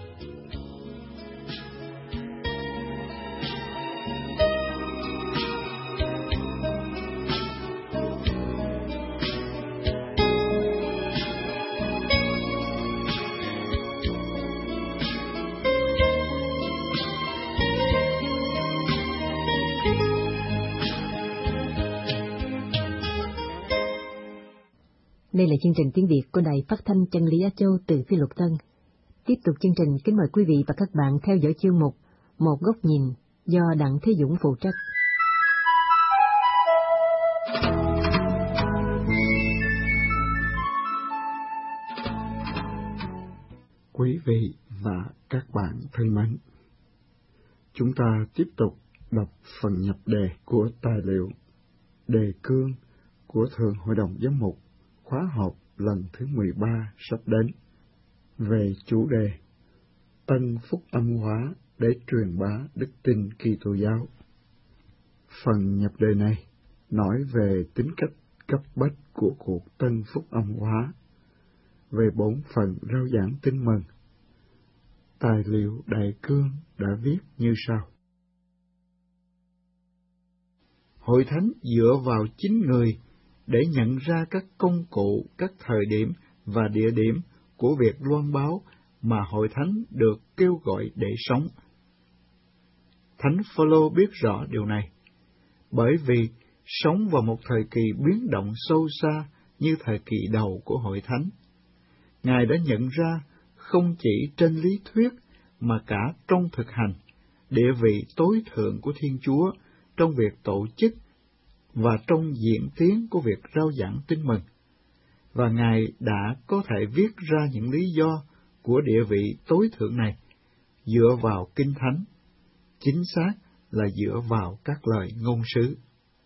S1: Đây là chương trình tiếng Việt của Đài Phát thanh Chân lý Á Châu từ Phi Luật Tân. Tiếp tục chương trình, kính mời quý vị và các bạn theo dõi chương mục Một góc nhìn do Đặng Thế Dũng phụ trách.
S4: Quý vị và các bạn thân mến, chúng ta tiếp tục đọc phần nhập đề của tài liệu đề cương của Thượng Hội đồng Giám mục khóa họp lần thứ mười ba sắp đến, về chủ đề Tân Phúc Âm hóa để truyền bá đức tin Kitô giáo. Phần nhập đề này nói về tính cách cấp bách của cuộc Tân Phúc Âm hóa, về bốn phần rao giảng tin mừng. Tài liệu đại cương đã viết như sau: Hội thánh dựa vào chính người để nhận ra các công cụ, các thời điểm và địa điểm của việc loan báo mà hội thánh được kêu gọi để sống. Thánh Phaolô biết rõ điều này, bởi vì sống vào một thời kỳ biến động sâu xa như thời kỳ đầu của hội thánh, Ngài đã nhận ra không chỉ trên lý thuyết mà cả trong thực hành, địa vị tối thượng của Thiên Chúa trong việc tổ chức và trong diễn tiến của việc rao giảng tin mừng, và Ngài đã có thể viết ra những lý do của địa vị tối thượng này dựa vào Kinh Thánh, chính xác là dựa vào các lời ngôn sứ.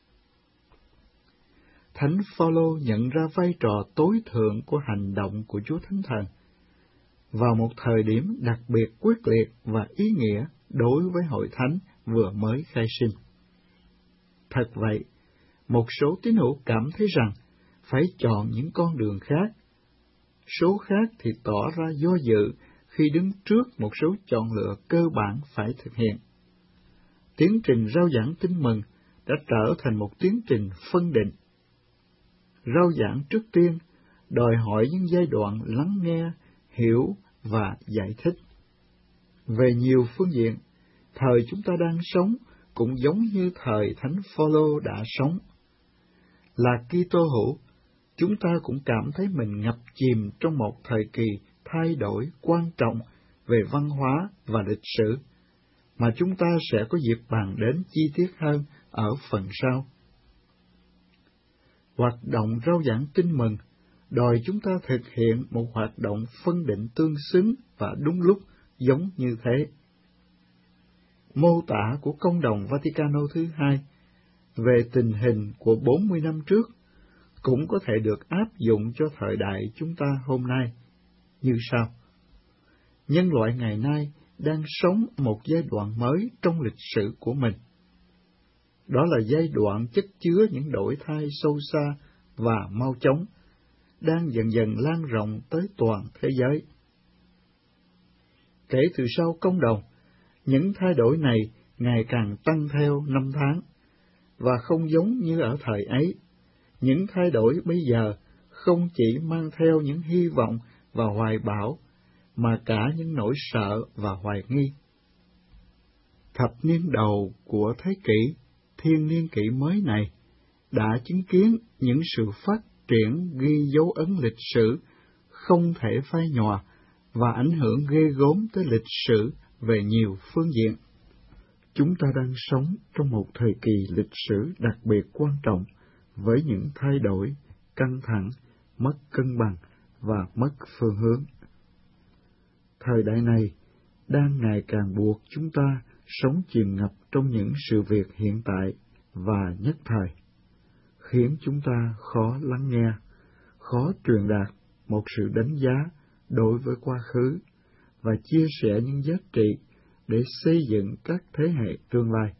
S4: Thánh Phaolô nhận ra vai trò tối thượng của hành động của Chúa Thánh Thần vào một thời điểm đặc biệt quyết liệt và ý nghĩa đối với hội thánh vừa mới khai sinh. Thật vậy, một số tín hữu cảm thấy rằng phải chọn những con đường khác. Số khác thì tỏ ra do dự khi đứng trước một số chọn lựa cơ bản phải thực hiện. Tiến trình rao giảng tin mừng đã trở thành một tiến trình phân định. Rao giảng trước tiên đòi hỏi những giai đoạn lắng nghe, hiểu và giải thích. Về nhiều phương diện, thời chúng ta đang sống cũng giống như thời Thánh Phaolô đã sống. Là Kitô hữu, chúng ta cũng cảm thấy mình ngập chìm trong một thời kỳ thay đổi quan trọng về văn hóa và lịch sử, mà chúng ta sẽ có dịp bàn đến chi tiết hơn ở phần sau. Hoạt động rao giảng tin mừng đòi chúng ta thực hiện một hoạt động phân định tương xứng và đúng lúc giống như thế. Mô tả của Công đồng Vaticano thứ hai về tình hình của bốn mươi năm trước cũng có thể được áp dụng cho thời đại chúng ta hôm nay như sau. Nhân loại ngày nay đang sống một giai đoạn mới trong lịch sử của mình. Đó là giai đoạn chất chứa những đổi thay sâu xa và mau chóng, đang dần dần lan rộng tới toàn thế giới. Kể từ sau công đồng, những thay đổi này ngày càng tăng theo năm tháng, và không giống như ở thời ấy. Những thay đổi bây giờ không chỉ mang theo những hy vọng và hoài bão, mà cả những nỗi sợ và hoài nghi. Thập niên đầu của thế kỷ, thiên niên kỷ mới này, đã chứng kiến những sự phát triển ghi dấu ấn lịch sử không thể phai nhòa và ảnh hưởng ghê gớm tới lịch sử về nhiều phương diện. Chúng ta đang sống trong một thời kỳ lịch sử đặc biệt quan trọng với những thay đổi, căng thẳng, mất cân bằng và mất phương hướng. Thời đại này đang ngày càng buộc chúng ta sống chìm ngập trong những sự việc hiện tại và nhất thời, khiến chúng ta khó lắng nghe, khó truyền đạt một sự đánh giá đối với quá khứ và chia sẻ những giá trị để xây dựng các thế hệ tương lai.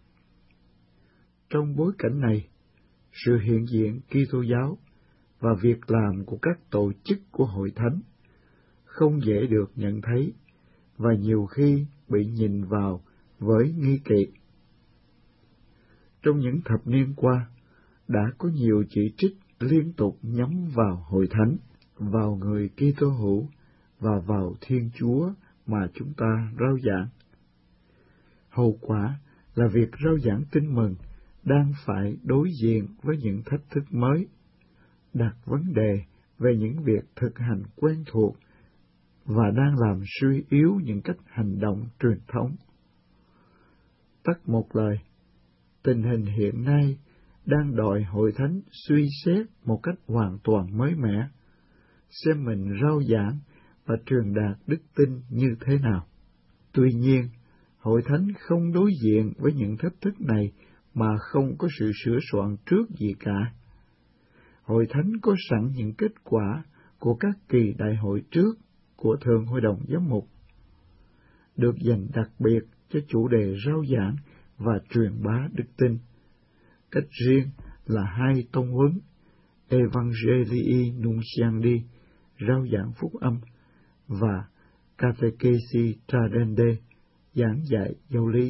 S4: Trong bối cảnh này, sự hiện diện Kitô giáo và việc làm của các tổ chức của Hội Thánh không dễ được nhận thấy và nhiều khi bị nhìn vào với nghi kỵ. Trong những thập niên qua, đã có nhiều chỉ trích liên tục nhắm vào Hội Thánh, vào người Kitô hữu và vào Thiên Chúa mà chúng ta rao giảng. Hậu quả là việc rao giảng tin mừng đang phải đối diện với những thách thức mới, đặt vấn đề về những việc thực hành quen thuộc và đang làm suy yếu những cách hành động truyền thống. Tắt một lời, tình hình hiện nay đang đòi Hội Thánh suy xét một cách hoàn toàn mới mẻ, xem mình rao giảng và truyền đạt đức tin như thế nào. Tuy nhiên, Hội Thánh không đối diện với những thách thức này mà không có sự sửa soạn trước gì cả. Hội Thánh có sẵn những kết quả của các kỳ đại hội trước của Thượng Hội đồng Giám mục, được dành đặc biệt cho chủ đề rao giảng và truyền bá đức tin. Cách riêng là hai tông huấn, Evangelii Nunciandi, rao giảng phúc âm, và Catechesi Tradende, giảng dạy giáo lý.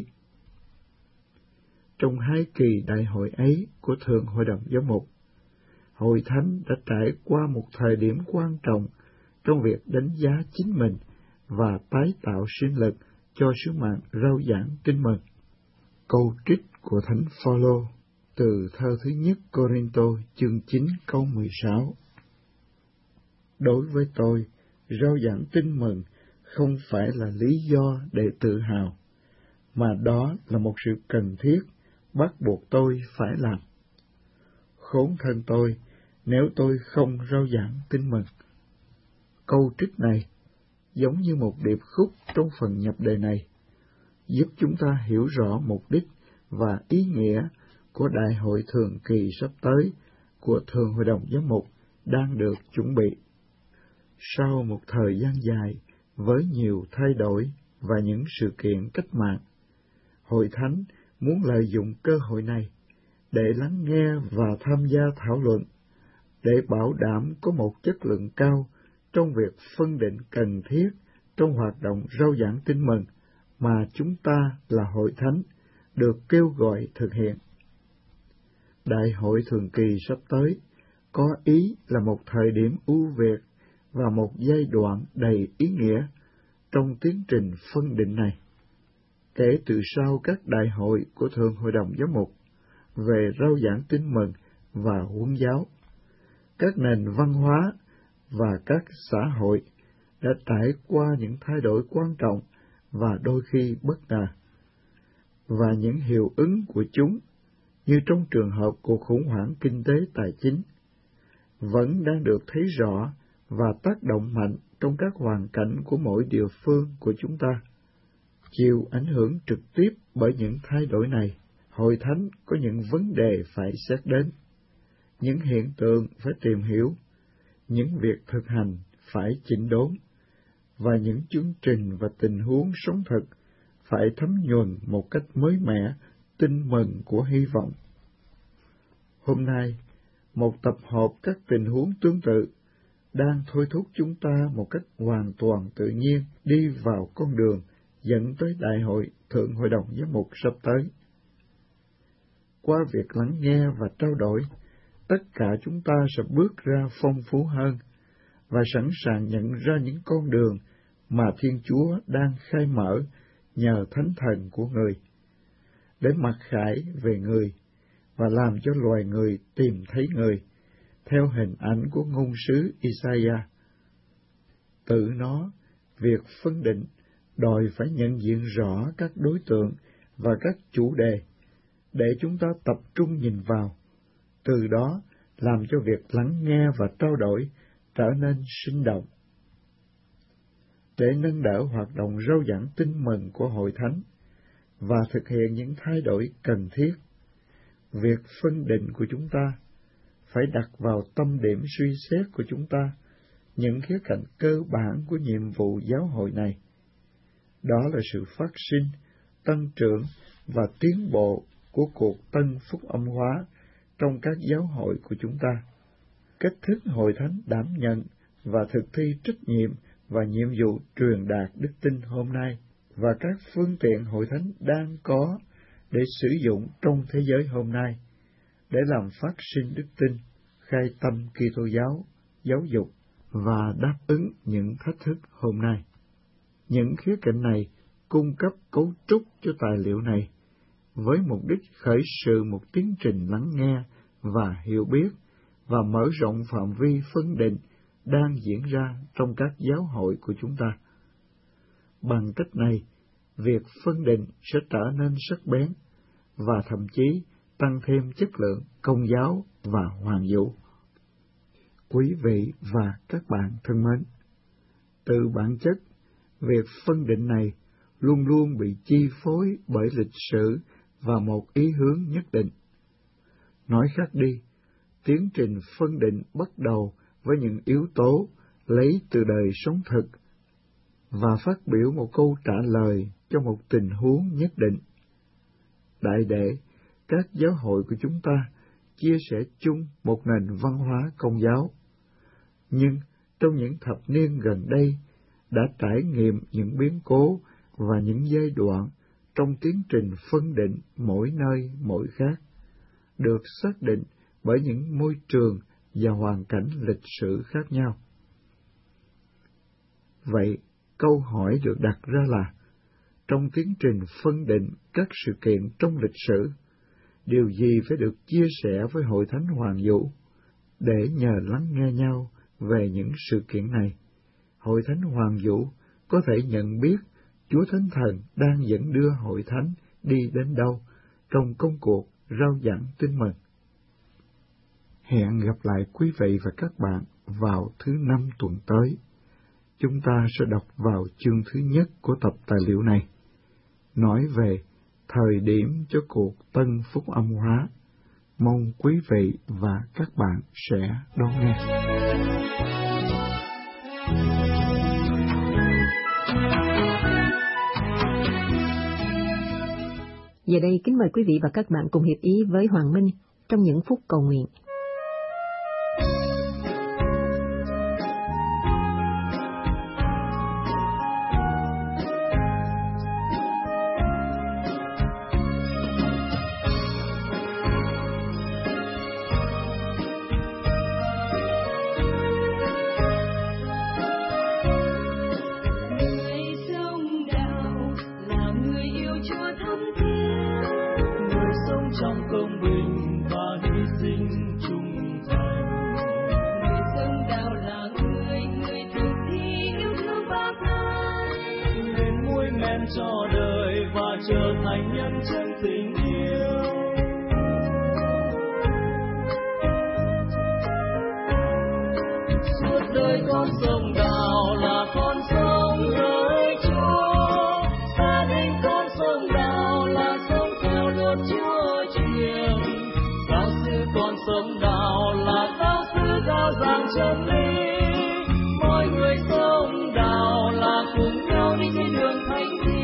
S4: Trong hai kỳ đại hội ấy của Thượng Hội đồng Giám mục, Hội Thánh đã trải qua một thời điểm quan trọng trong việc đánh giá chính mình và tái tạo sinh lực cho sứ mạng rao giảng tin mừng. Câu trích của Thánh Phaolô từ thơ thứ nhất Cô-rinh-tô chương chín câu mười sáu. Đối với tôi, rao giảng tin mừng không phải là lý do để tự hào, mà đó là một sự cần thiết bắt buộc tôi phải làm. Khốn thân tôi nếu tôi không rao giảng tin mừng. Câu trích này giống như một điệp khúc trong phần nhập đề này, giúp chúng ta hiểu rõ mục đích và ý nghĩa của Đại hội thường kỳ sắp tới của Thượng Hội đồng Giám mục đang được chuẩn bị. Sau một thời gian dài với nhiều thay đổi và những sự kiện cách mạng, Hội Thánh muốn lợi dụng cơ hội này để lắng nghe và tham gia thảo luận, để bảo đảm có một chất lượng cao trong việc phân định cần thiết trong hoạt động rao giảng tin mừng mà chúng ta là Hội Thánh được kêu gọi thực hiện. Đại hội thường kỳ sắp tới có ý là một thời điểm ưu việt và một giai đoạn đầy ý nghĩa trong tiến trình phân định này. Kể từ sau các đại hội của Thượng Hội đồng Giám mục về rao giảng tin mừng và huấn giáo, các nền văn hóa và các xã hội đã trải qua những thay đổi quan trọng và đôi khi bất ngờ, và những hiệu ứng của chúng, như trong trường hợp của khủng hoảng kinh tế tài chính, vẫn đang được thấy rõ và tác động mạnh trong các hoàn cảnh của mỗi địa phương của chúng ta. Chịu ảnh hưởng trực tiếp bởi những thay đổi này, Hội Thánh có những vấn đề phải xét đến, những hiện tượng phải tìm hiểu, những việc thực hành phải chỉnh đốn, và những chương trình và tình huống sống thực phải thấm nhuần một cách mới mẻ tin mừng của hy vọng. Hôm nay, một tập hợp các tình huống tương tự đang thôi thúc chúng ta một cách hoàn toàn tự nhiên đi vào con đường dẫn tới Đại hội Thượng Hội đồng Giám mục sắp tới. Qua việc lắng nghe và trao đổi, tất cả chúng ta sẽ bước ra phong phú hơn và sẵn sàng nhận ra những con đường mà Thiên Chúa đang khai mở nhờ Thánh Thần của người, để mặc khải về người và làm cho loài người tìm thấy người, theo hình ảnh của ngôn sứ Isaiah. Tự nó, việc phân định đòi phải nhận diện rõ các đối tượng và các chủ đề, để chúng ta tập trung nhìn vào, từ đó làm cho việc lắng nghe và trao đổi trở nên sinh động. Để nâng đỡ hoạt động rao giảng tin mừng của Hội Thánh và thực hiện những thay đổi cần thiết, việc phân định của chúng ta phải đặt vào tâm điểm suy xét của chúng ta những khía cạnh cơ bản của nhiệm vụ giáo hội này. Đó là sự phát sinh, tăng trưởng và tiến bộ của cuộc tân phúc âm hóa trong các giáo hội của chúng ta. Cách thức Hội Thánh đảm nhận và thực thi trách nhiệm và nhiệm vụ truyền đạt đức tin hôm nay và các phương tiện Hội Thánh đang có để sử dụng trong thế giới hôm nay để làm phát sinh đức tin, khai tâm Kitô giáo, giáo dục và đáp ứng những thách thức hôm nay. Những khía cạnh này cung cấp cấu trúc cho tài liệu này với mục đích khởi sự một tiến trình lắng nghe và hiểu biết và mở rộng phạm vi phân định đang diễn ra trong các giáo hội của chúng ta. Bằng cách này, việc phân định sẽ trở nên sắc bén và thậm chí tăng thêm chất lượng công giáo và hoàng vũ. Quý vị và các bạn thân mến, từ bản chất, việc phân định này luôn luôn bị chi phối bởi lịch sử và một ý hướng nhất định. Nói khác đi, tiến trình phân định bắt đầu với những yếu tố lấy từ đời sống thực và phát biểu một câu trả lời cho một tình huống nhất định. Đại để, các giáo hội của chúng ta chia sẻ chung một nền văn hóa công giáo, nhưng trong những thập niên gần đây đã trải nghiệm những biến cố và những giai đoạn trong tiến trình phân định mỗi nơi mỗi khác, được xác định bởi những môi trường và hoàn cảnh lịch sử khác nhau. Vậy, câu hỏi được đặt ra là, trong tiến trình phân định các sự kiện trong lịch sử, điều gì phải được chia sẻ với Hội Thánh Hoàng Vũ, để nhờ lắng nghe nhau về những sự kiện này, Hội Thánh Hoàng Vũ có thể nhận biết Chúa Thánh Thần đang dẫn đưa Hội Thánh đi đến đâu trong công cuộc rao giảng tin mừng. Hẹn gặp lại quý vị và các bạn vào thứ năm tuần tới. Chúng ta sẽ đọc vào chương thứ nhất của tập tài liệu này, nói về thời điểm cho cuộc tân phúc âm hóa. Mong quý vị và các bạn sẽ đón nghe.
S1: Giờ đây kính mời quý vị và các bạn cùng hiệp ý với Hoàng Minh trong những phút cầu nguyện.
S5: Cho đời và trở thành nhân chứng tình yêu. Suốt đời con sông Đào là con sông với Chúa, gia đình con sông Đào là sông theo luật Chúa truyền. Giáo sư con sông Đào là giáo sư giáo giảng chân lý. Mọi người sông Đào là cùng nhau đi trên đường thánh thiện.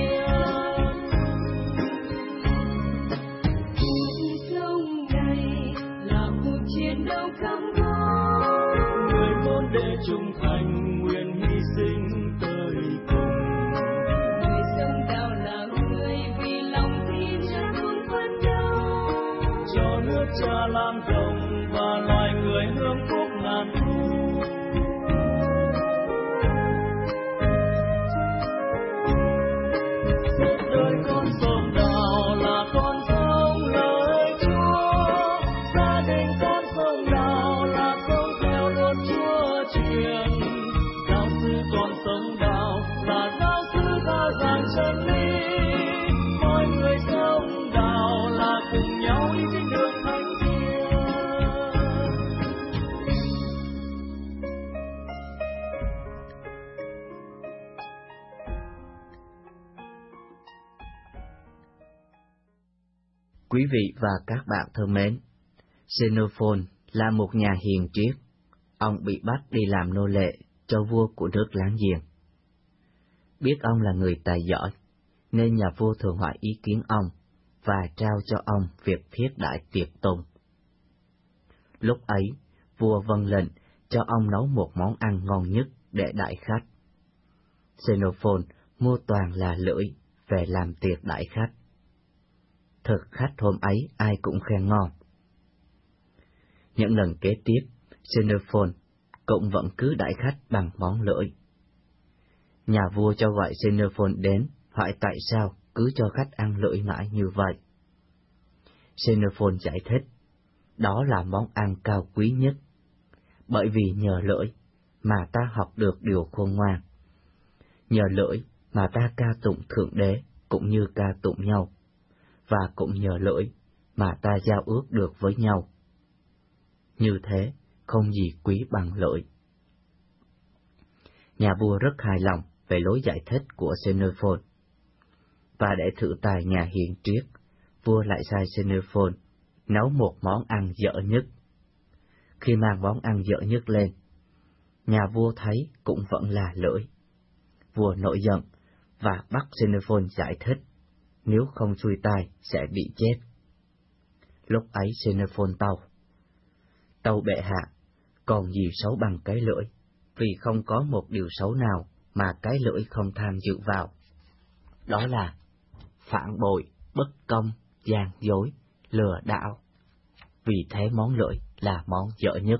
S5: Chiến đấu cam go, người môn đệ trung thành nguyện chân lý. Mọi người sống đạo là cùng nhau đi trên đường thánh thiêng.
S2: Quý vị và các bạn thân mến, Xenophon là một nhà hiền triết. Ông bị bắt đi làm nô lệ cho vua của nước láng giềng. Biết ông là người tài giỏi, nên nhà vua thường hỏi ý kiến ông và trao cho ông việc thiết đại tiệc tùng. Lúc ấy, vua vâng lệnh cho ông nấu một món ăn ngon nhất để đãi khách. Xenophon mua toàn là lưỡi về làm tiệc đãi khách. Thực khách hôm ấy ai cũng khen ngon. Những lần kế tiếp, Xenophon cũng vẫn cứ đãi khách bằng món lưỡi. Nhà vua cho gọi Xenophon đến hỏi tại sao cứ cho khách ăn lưỡi mãi như vậy. Xenophon giải thích, đó là món ăn cao quý nhất, bởi vì nhờ lưỡi mà ta học được điều khôn ngoan. Nhờ lưỡi mà ta ca tụng Thượng Đế cũng như ca tụng nhau, và cũng nhờ lưỡi mà ta giao ước được với nhau. Như thế, không gì quý bằng lưỡi. Nhà vua rất hài lòng về lối giải thích của Xenophon, và để thử tài nhà hiền triết, vua lại sai Xenophon nấu một món ăn dở nhất. Khi mang món ăn dở nhất lên, nhà vua thấy cũng vẫn là lưỡi. Vua nổi giận và bắt Xenophon giải thích, nếu không xuôi tai sẽ bị chết. Lúc ấy Xenophon tâu, tâu bệ hạ, còn gì xấu bằng cái lưỡi, vì không có một điều xấu nào mà cái lưỡi không tham dự vào. Đó là phản bội, bất công, gian dối, lừa đảo. Vì thế món lưỡi là món dở nhất.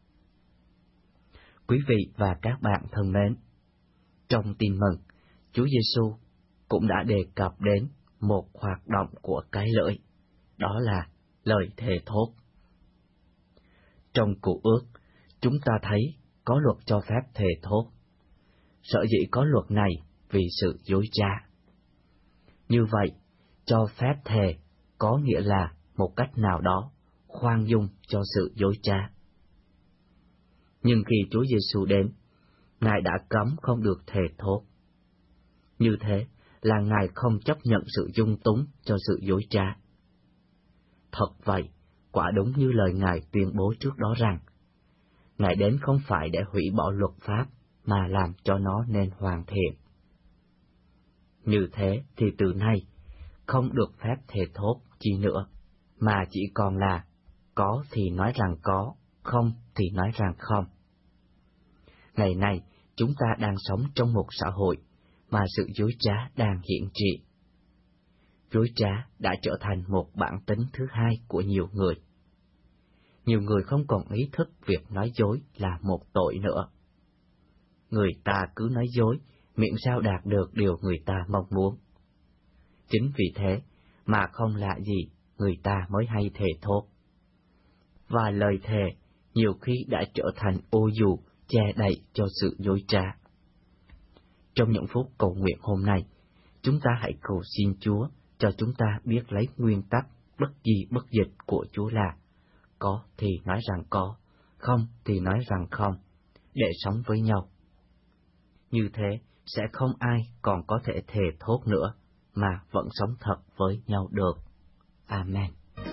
S2: Quý vị và các bạn thân mến, trong Tin Mừng, Chúa Giêsu cũng đã đề cập đến một hoạt động của cái lưỡi, đó là lời thề thốt. Trong Cựu Ước, chúng ta thấy có luật cho phép thề thốt. Sở dĩ có luật này vì sự dối trá. Như vậy, cho phép thề có nghĩa là một cách nào đó khoan dung cho sự dối trá. Nhưng khi Chúa Giêsu đến, Ngài đã cấm không được thề thốt. Như thế là Ngài không chấp nhận sự dung túng cho sự dối trá. Thật vậy, quả đúng như lời Ngài tuyên bố trước đó rằng, Ngài đến không phải để hủy bỏ luật pháp, mà làm cho nó nên hoàn thiện. Như thế thì từ nay, không được phép thề thốt chi nữa, mà chỉ còn là có thì nói rằng có, không thì nói rằng không. Ngày nay, chúng ta đang sống trong một xã hội mà sự dối trá đang hiện trị. Dối trá đã trở thành một bản tính thứ hai của nhiều người. Nhiều người không còn ý thức việc nói dối là một tội nữa. Người ta cứ nói dối, miễn sao đạt được điều người ta mong muốn. Chính vì thế mà không lạ gì người ta mới hay thề thốt. Và lời thề nhiều khi đã trở thành ô dù che đậy cho sự dối trá. Trong những phút cầu nguyện hôm nay, chúng ta hãy cầu xin Chúa cho chúng ta biết lấy nguyên tắc bất di bất dịch của Chúa là có thì nói rằng có, không thì nói rằng không, để sống với nhau. Như thế sẽ không ai còn có thể thề thốt nữa, mà vẫn sống thật với nhau được. Amen.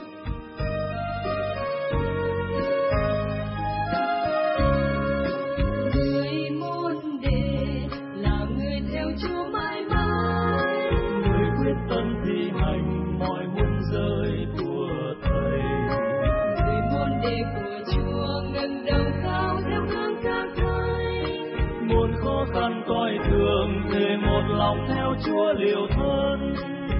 S5: Người môn đệ là người theo Chúa mãi mãi, người quyết tâm thi hành mọi muôn giới của Thầy. Người môn đệ của Chúa ngẩng đầu cao theo hướng các Thầy, muôn khó khăn coi thường thề một lòng theo Chúa liều thân.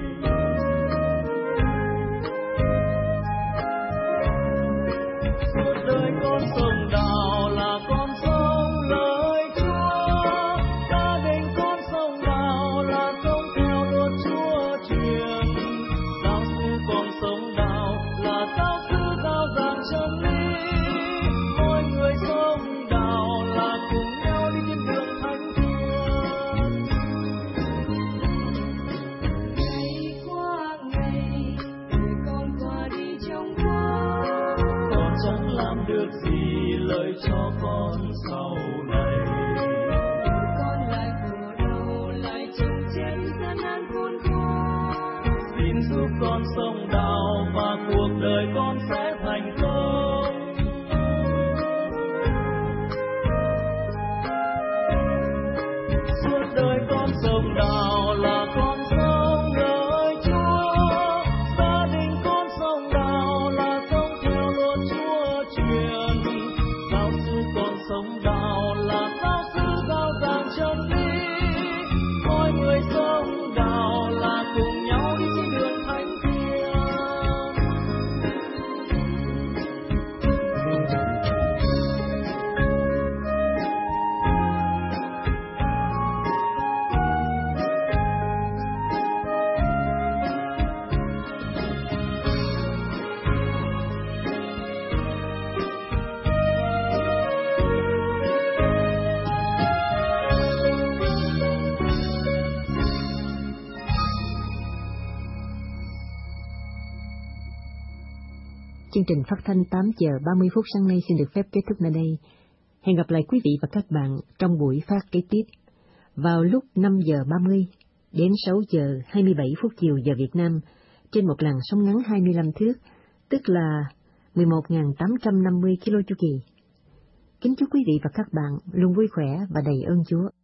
S5: Suốt đời con sông đào là con sông lời Chúa, gia đình con sông đào là sông theo luật Chúa truyền. Giáo sư con sông đào là giáo sư giáo giảng chân lý, mỗi người sông đào là cùng nhau đi trên đường thánh thiêng.
S1: chương trình phát thanh tám giờ ba mươi phút sáng nay xin được phép kết thúc nơi đây. Hẹn gặp lại quý vị và các bạn trong buổi phát kế tiếp vào lúc năm giờ ba mươi đến sáu giờ hai mươi bảy phút chiều giờ Việt Nam trên một làn sóng ngắn hai mươi lăm thước, tức là mười một nghìn tám trăm năm mươi ki lô chu kỳ. Kính chúc quý vị và các bạn luôn vui khỏe và đầy ơn Chúa.